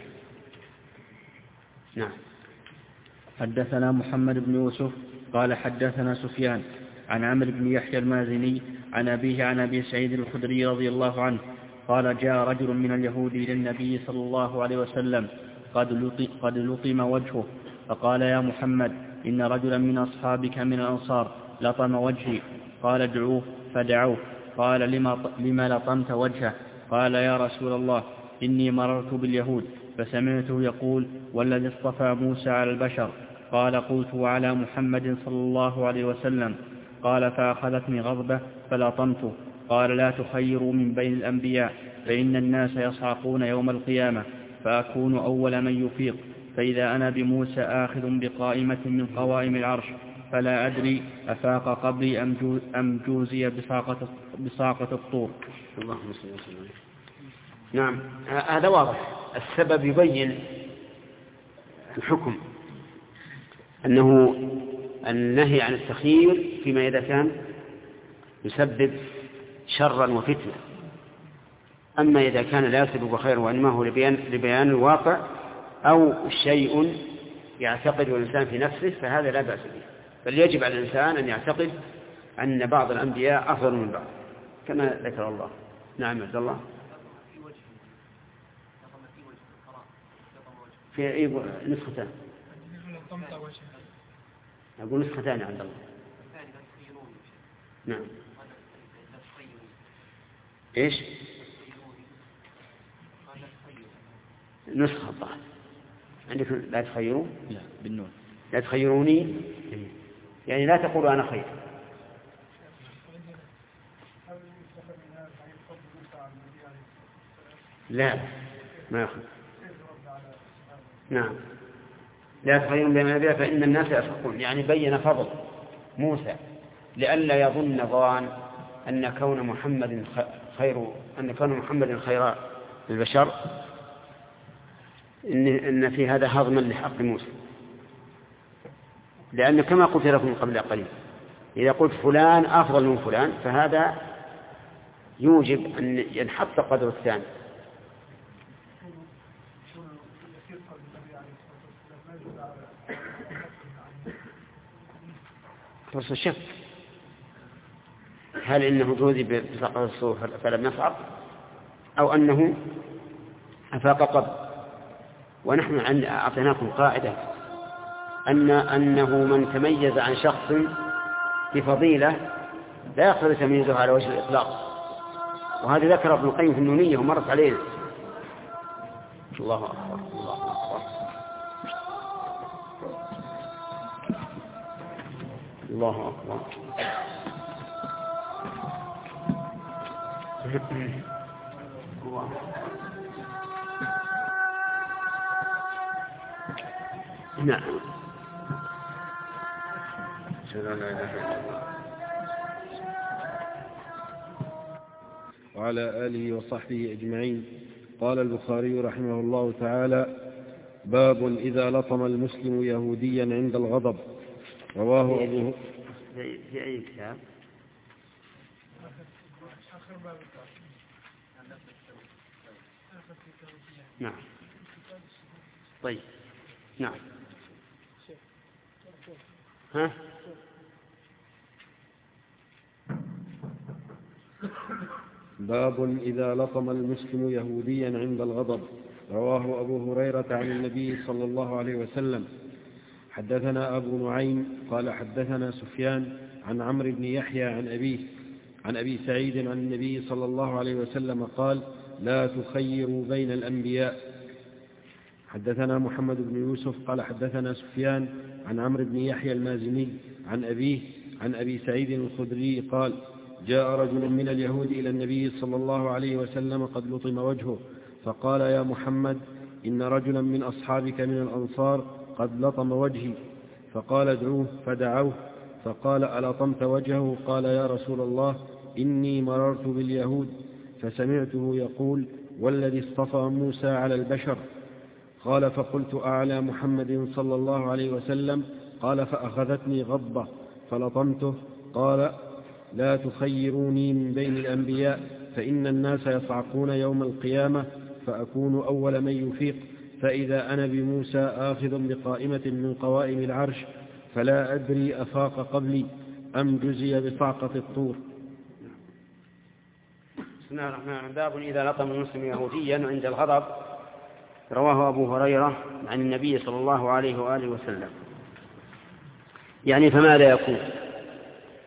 نعم. حدثنا محمد بن يوسف قال حدثنا سفيان عن عمرو بن يحيى المازني عن أبيه عن أبي سعيد الخدري رضي الله عنه قال: جاء رجل من اليهود إلى النبي صلى الله عليه وسلم قد لطم, قد لطم وجهه، فقال: يا محمد، إن رجلا من أصحابك من الأنصار لطم وجهي. قال ادعوه فدعوه. قال لما, لما لطمت وجهه؟ قال يا رسول الله إني مررت باليهود فسمعته يقول والذي اصطفى موسى على البشر. قال قلت وعلى محمد صلى الله عليه وسلم؟ قال فأخذتني غضبة فلطمته. قال لا تخيروا من بين الأنبياء فإن الناس يصعقون يوم القيامة فأكون أول من يفيق، فإذا أنا بموسى آخذ بقائمة من قوائم العرش فلا أدري أفاق قبلي أم جوزي بصاقة, بصاقة الطور. اللهم صل وسلم. نعم هذا واضح. السبب يبين الحكم أنه النهي عن التخيير فيما إذا كان يسبب شرا وفتنة. أما إذا كان لا يسبب خيرا وإنما هو لبيان, لبيان الواقع أو شيء يعتقد الإنسان في نفسه فهذا لا بأس به، بل يجب على الإنسان أن يعتقد أن بعض الأنبياء أفضل من بعض كما ذكر الله. نعم عبد الله. في أي نسختان؟ أقول نسختان عند الله. نعم. إيش؟ نسخة الضعف عندكم لا تخيروا؟ لا بالنون. لا تخيروني يعني لا تقولوا أنا خير. لا ما يخير. نعم لا تخيرون بين الأنبياء فإن الناس يسبقون، يعني بين فضل موسى لئلا يظن ظان أن كون محمد خير أن كون محمد خير البشر إن إن في هذا هضما لحق موسى، لأن كما قلت لكم قبل قليل إذا قلت فلان أفضل من فلان فهذا يوجب أن ينحط قدر الثاني. فرص الشك هل إنه جوزي بسقط الصور فلم يصعب أو أنه أفاق قبل. ونحن أعطيناكم قاعدة أن أنه من تميز عن شخص بفضيلة لا يقدر تمييزه على وجه الإطلاق، وهذا ذكر ابن القيم في النونية ومرت علينا. الله أكبر الله أكبر الله أكبر. الله نعم. وعلى آله وصحبه أجمعين. قال البخاري رحمه الله تعالى: باب إذا لطم المسلم يهوديا عند الغضب. رواه أبو في أي كتاب؟ نعم طيب نعم ها باب إذا لطم المسلم يهوديا عند الغضب. رواه أبو هريرة عن النبي صلى الله عليه وسلم. حدثنا أبو نعيم قال حدثنا سفيان عن عمرو بن يحيى عن أبيه عن أبي سعيد عن النبي صلى الله عليه وسلم قال: لا تخيروا بين الأنبياء. حدثنا محمد بن يوسف قال حدثنا سفيان عن عمرو بن يحيى المازني عن أبيه عن أبي سعيد الخدري قال: جاء رجل من اليهود إلى النبي صلى الله عليه وسلم قد لطم وجهه، فقال: يا محمد إن رجلا من أصحابك من الأنصار قد لطم وجهي. فقال: ادعوه فدعوه. فقال: ألطمت وجهه؟ قال: يا رسول الله إني مررت باليهود فسمعته يقول: والذي اصطفى موسى على البشر. قال: فقلت: أعلى محمد صلى الله عليه وسلم؟ قال: فأخذتني غضبة فلطمته. قال: لا تخيروني من بين الأنبياء فإن الناس يصعقون يوم القيامة فأكون أول من يفيق، فإذا أنا بموسى آخذ بقائمة من قوائم العرش فلا أدري أفاق قبلي أم جزي بصعقة الطور. بسم الله الرحمن الرحيم. باب إذا لطم المسلم يهوديا عند الغضب. رواه أبو هريرة عن النبي صلى الله عليه وآله وسلم. يعني فماذا يكون؟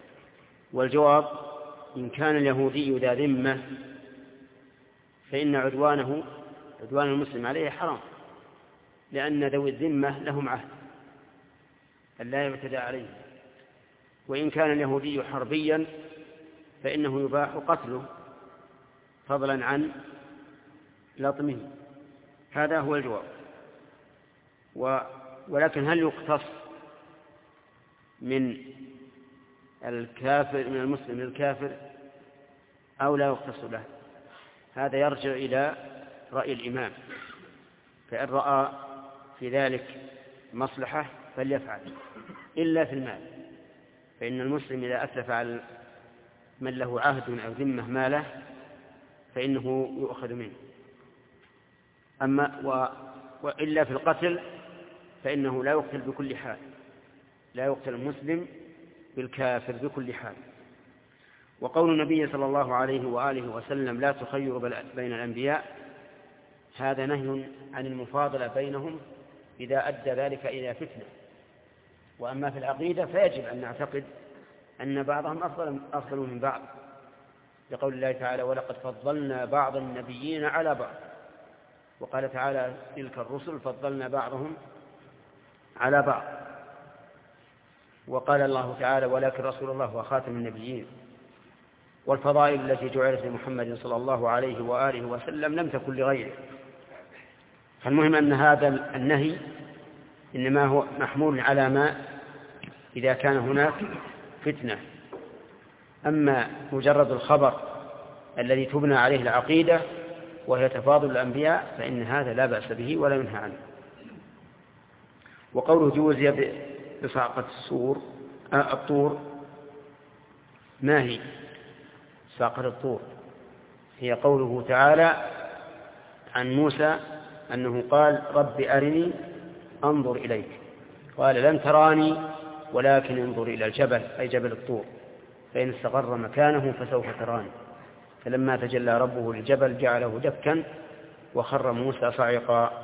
والجواب: إن كان اليهودي ذا ذمة فإن عدوانه عدوان المسلم عليه حرام، لأن ذوي الذمة لهم عهد أن لا يعتدى عليه. وإن كان اليهودي حربيا فإنه يباح قتله فضلا عن لطمه. هذا هو الجواب. و ولكن هل يقتص من الكافر من المسلم للكافر أو لا يقتص له؟ هذا يرجع إلى رأي الإمام، فإن رأى في ذلك مصلحة فليفعل، إلا في المال، فإن المسلم إذا أتلف على من له عهد أو ذمة ماله فإنه يؤخذ منه. أما و... وإلا في القتل فإنه لا يقتل بكل حال، لا يقتل المسلم بالكافر بكل حال. وقول النبي صلى الله عليه وآله وسلم: لا تخير بين الأنبياء، هذا نهي عن المفاضلة بينهم إذا أدى ذلك إلى فتنة. وأما في العقيدة فيجب أن نعتقد أن بعضهم أفضل, أفضل من بعض، لقول الله تعالى: ولقد فضلنا بعض النبيين على بعض. وقال تعالى: تلك الرسل فضلنا بعضهم على بعض. وقال الله تعالى: ولكن رسول الله هو خاتم النبيين. والفضائل التي جعلت لمحمد صلى الله عليه وآله وسلم لم تكن لغيره. فالمهم أن هذا النهي إنما هو محمول على ما إذا كان هناك فتنة. أما مجرد الخبر الذي تبنى عليه العقيدة وهي تفاضل الأنبياء فإن هذا لا بأس به ولا ينهى عنه. وقوله: جوزي بصعقة الصور آه الطور، ما هي صعقة الطور؟ هي قوله تعالى عن موسى أنه قال: رب أرني أنظر إليك، قال: لن تراني ولكن انظر إلى الجبل، أي جبل الطور، فإن استقر مكانه فسوف تراني. فلما تجلى ربه للجبل جعله دكا وخر موسى صعقا.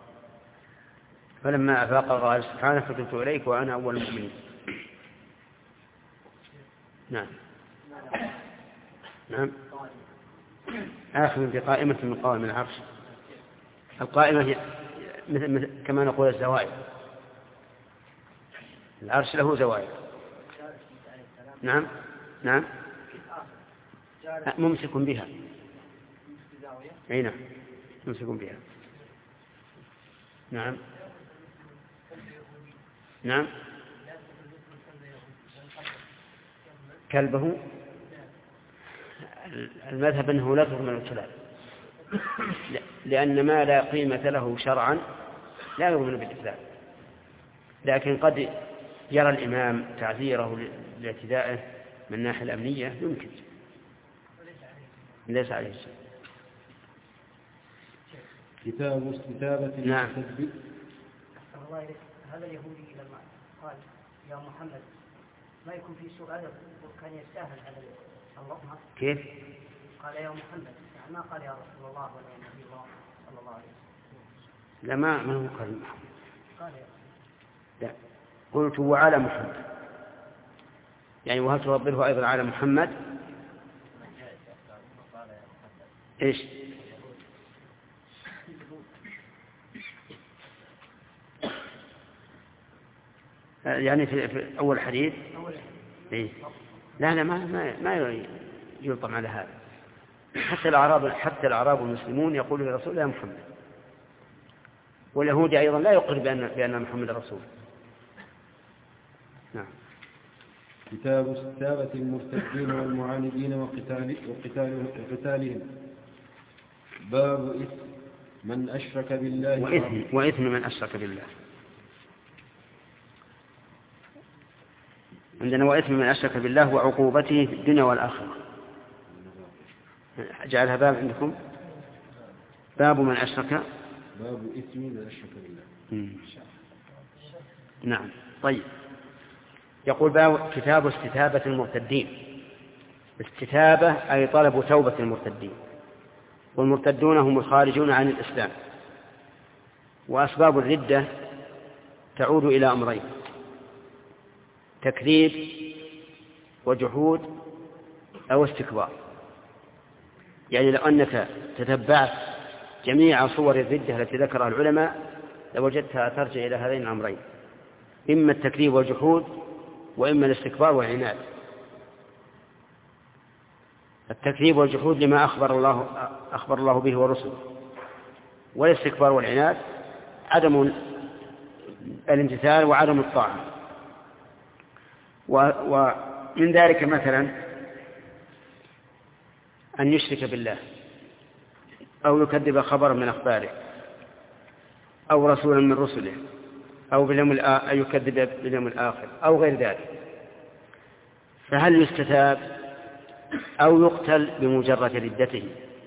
فلما أفاق قال سبحانه: فتبت إليك وأنا أول المؤمنين. نعم نعم آخر بقائمة من قوائم العرش. القائمة هي مثل كما نقول الزوائد، العرش له زوائد. نعم نعم ممسك بها. أي نعم ممسك بها. نعم نعم كلبه. المذهب أنه لا تضمن الكلاب، لأن ما لا قيمة له شرعا لا يضمن بالإسلام، لكن قد يرى الإمام تعذيره لاعتدائه من الناحية الأمنية يمكن، ليس عليه شيء. كتاب استتابة نعم. هذا اليهودي لما قال يا محمد ما يكون في سوء أدب وكان يستاهل على الله. كيف؟ قال يا محمد، يعني ما قال يا رسول الله ولا يا نبي الله صلى الله عليه وسلم. لا ما ما هو قال محمد. قال يا لا قلت وعلى محمد، يعني وهل تفضله أيضا على محمد؟ إيش؟ يعني في, في أول حديث إيه؟ لا لا ما ما ما يلطم على هذا. حتى الأعراب حتى الأعراب المسلمون يقولون للرسول يا محمد، واليهود أيضا لا يقر بأن بأن محمد رسول. نعم. كتاب استتابة المرتدين والمعاندين وقتال وقتال وقتالهم. باب إثم من أشرك بالله وإثم, وإثم من أشرك بالله. عندنا وإثم من أشرك بالله وعقوبته في الدنيا والآخرة. جعلها باب عندكم، باب من أشرك، باب إثم من أشرك بالله. مم. نعم. طيب، يقول باب كتاب استتابة المرتدين. استتابة أي طلب توبة المرتدين، والمرتدون هم الخارجون عن الإسلام. وأسباب الردة تعود إلى أمرين: تكذيب وجحود أو استكبار. يعني لو أنك تتبعت جميع صور الردة التي ذكرها العلماء لوجدتها ترجع إلى هذين الأمرين، إما التكذيب والجحود وإما الاستكبار والعناد. التكذيب والجحود لما أخبر الله, أخبر الله به ورسله، والاستكبار والعناد عدم الامتثال وعدم الطاعة. ومن ذلك مثلا أن يشرك بالله أو يكذب خبرا من أخباره أو رسولا من رسله أو باليوم الآخر يكذب باليوم الآخر أو غير ذلك، فهل يستتاب أو يقتل بمجرد ردته؟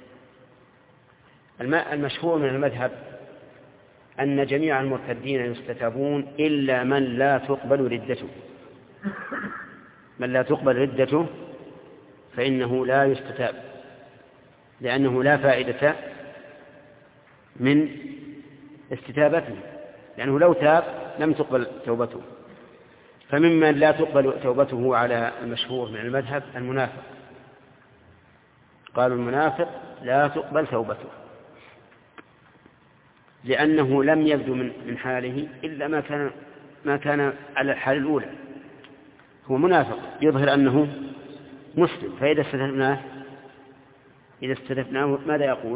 المشهور من المذهب أن جميع المرتدين يستتابون إلا من لا تقبل ردته. من لا تقبل ردته فإنه لا يستتاب، لأنه لا فائدة من استتابته، لأنه لو تاب لم تقبل توبته. فممن لا تقبل توبته على المشهور من المذهب المنافق، قالوا المنافق لا تقبل توبته لأنه لم يبدو من حاله إلا ما كان ما كان على الحال الأولى. هو منافق يظهر أنه مسلم، فإذا استثناه إذا استثناه ماذا يقول؟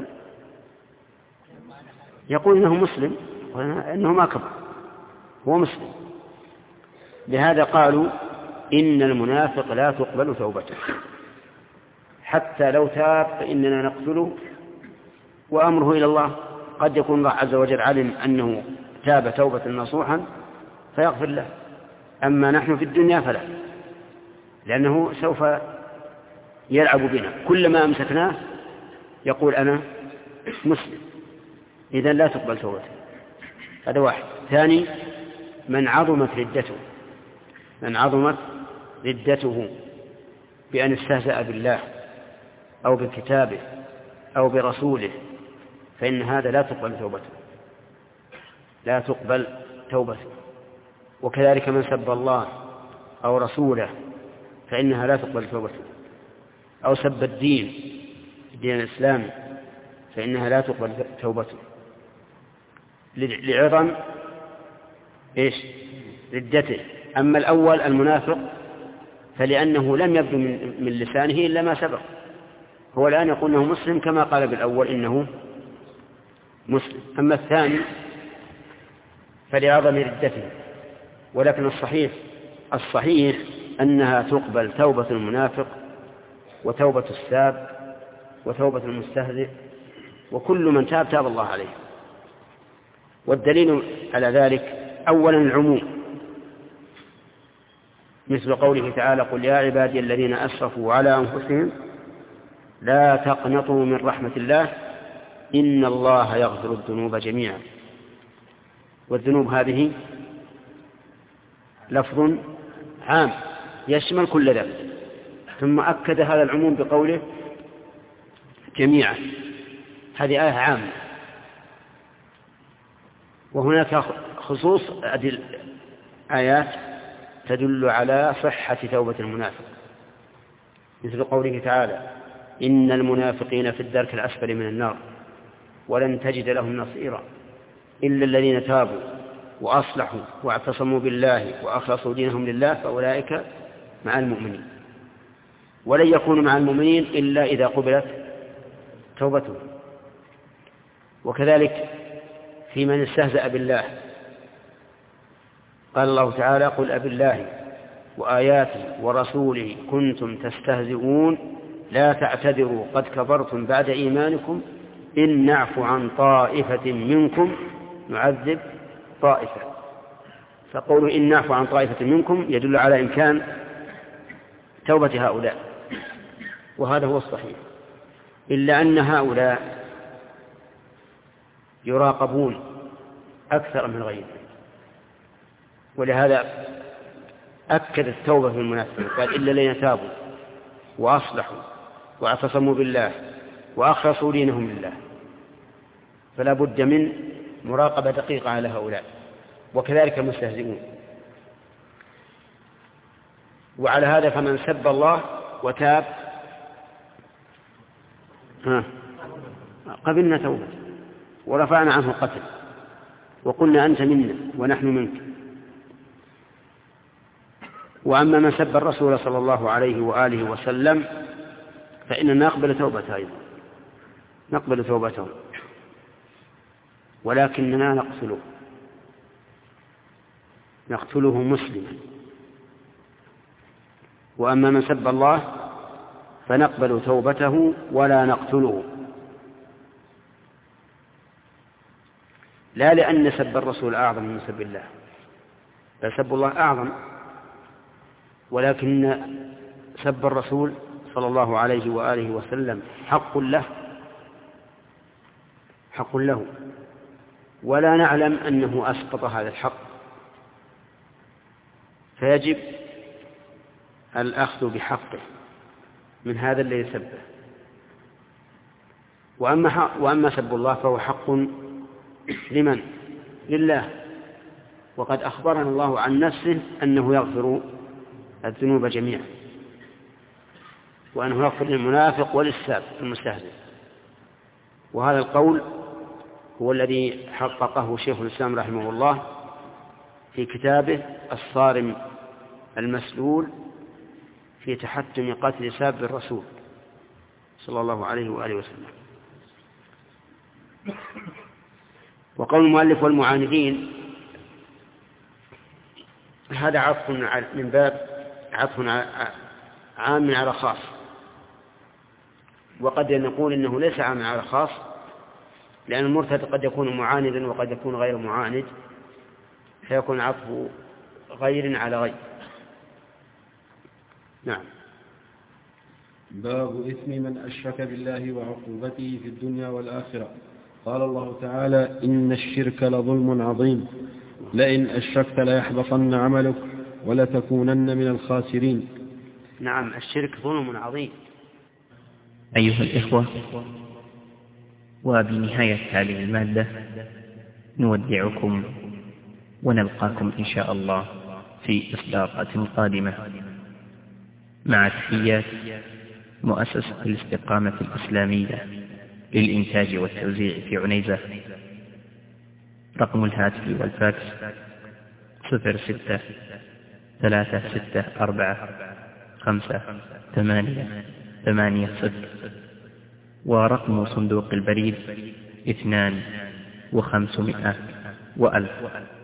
يقول إنه مسلم وإنه ما كبر، هو مسلم. لهذا قالوا إن المنافق لا تقبل توبته، حتى لو تاب فإننا نقتله وأمره إلى الله. قد يكون الله عز وجل علم أنه تاب توبة نصوحا فيغفر له، أما نحن في الدنيا فلا، لأنه سوف يلعب بنا، كلما أمسكناه يقول أنا مسلم، إذن لا تقبل توبته. هذا واحد. ثاني، من عظمت ردته من عظمت ردته بأن استهزأ بالله أو بكتابه أو برسوله، فإن هذا لا تقبل توبته لا تقبل توبته. وكذلك من سب الله أو رسوله فإنها لا تقبل توبته، أو سب الدين الدين الإسلامي فإنها لا تقبل توبته لعظم إيش ردته. أما الأول المنافق فلأنه لم يبدو من لسانه إلا ما سبق، هو الآن يقول أنه مسلم كما قال بالأول إنه مسلم. أما الثاني فلعظم ردته. ولكن الصحيح الصحيح أنها تقبل توبة المنافق وتوبة الساب وتوبة المستهزئ، وكل من تاب تاب الله عليه. والدليل على ذلك أولا العموم، مثل قوله تعالى قل يا عبادي الذين أسرفوا على أنفسهم لا تقنطوا من رحمة الله إن الله يغفر الذنوب جميعا. والذنوب هذه لفظ عام يشمل كل ذنب، ثم أكد هذا العموم بقوله جميعا. هذه آية عامة. وهناك خصوص أدل آيات تدل على صحة توبة المنافق، مثل قوله تعالى إن المنافقين في الدرك الأسفل من النار ولن تجد لهم نصيرا إلا الذين تابوا وأصلحوا واعتصموا بالله وأخلصوا دينهم لله فأولئك مع المؤمنين. ولن يكونوا مع المؤمنين إلا إذا قبلت توبتهم. وكذلك في من استهزأ بالله قال الله تعالى قل أبالله وآياته ورسوله كنتم تستهزئون لا تعتذروا قد كفرتم بعد إيمانكم إن نعفو عن طائفة منكم نعذب طائفة. فقولوا إن نعفو عن طائفة منكم يدل على إمكان توبة هؤلاء، وهذا هو الصحيح، إلا أن هؤلاء يراقبون أكثر من غيرهم. ولهذا أكد التوبة في المنافقين قال إلا الذين تابوا وأصلحوا واعتصموا بالله وأخلصوا دينهم لله. فلا بد من مراقبة دقيقة على هؤلاء. وكذلك المستهزئون. وعلى هذا فمن سب الله وتاب ها قبلنا توبة ورفعنا عنه قتل وقلنا أنت منا ونحن منك. وأما من سب الرسول صلى الله عليه وآله وسلم فإننا نقبل توبته أيضا، نقبل توبته، ولكننا نقتله نقتله مسلما. وأما من سب الله فنقبل توبته ولا نقتله، لا لأن سب الرسول أعظم من سب الله، بل سب الله أعظم، ولكن سب الرسول صلى الله عليه وآله وسلم حق له حق له ولا نعلم أنه أسقط هذا الحق، فيجب الأخذ بحقه من هذا الذي سبه. وأما, وأما سب الله فهو حق لمن؟ لله، وقد أخبرنا الله عن نفسه أنه يغفر الذنوب جميعا، وأنه يغفر للمنافق وللساب المستهزئ. وهذا القول هو الذي حققه شيخ الإسلام رحمه الله في كتابه الصارم المسلول في تحتم قتل ساب الرسول صلى الله عليه وآله وسلم. وقول المؤلف والمعاندين هذا عطف من باب عطف عام على خاص، وقد نقول إنه ليس عام على خاص، لأن المرتد قد يكون معاندا وقد يكون غير معاند، فيكون عطف غير على غير. نعم. باب إثم من أشرك بالله وعقوبته في الدنيا والآخرة. قال الله تعالى: إن الشرك لظلم عظيم، لئن أشركت ليحبطن عملك ولتكونن من الخاسرين. نعم، الشرك ظلم عظيم. أيها الإخوة، وبنهاية هذه المادة نودعكم ونلقاكم إن شاء الله في إصداقات قادمة، مع تحيات مؤسسة الاستقامة الإسلامية للإنتاج والتوزيع في عنيزة. رقم الهاتف والفاكس صفر ستة ثلاثة ستة أربعة خمسة ثمانية ثمانية صفر، ورقم صندوق البريد اثنان وخمسمائة وألف.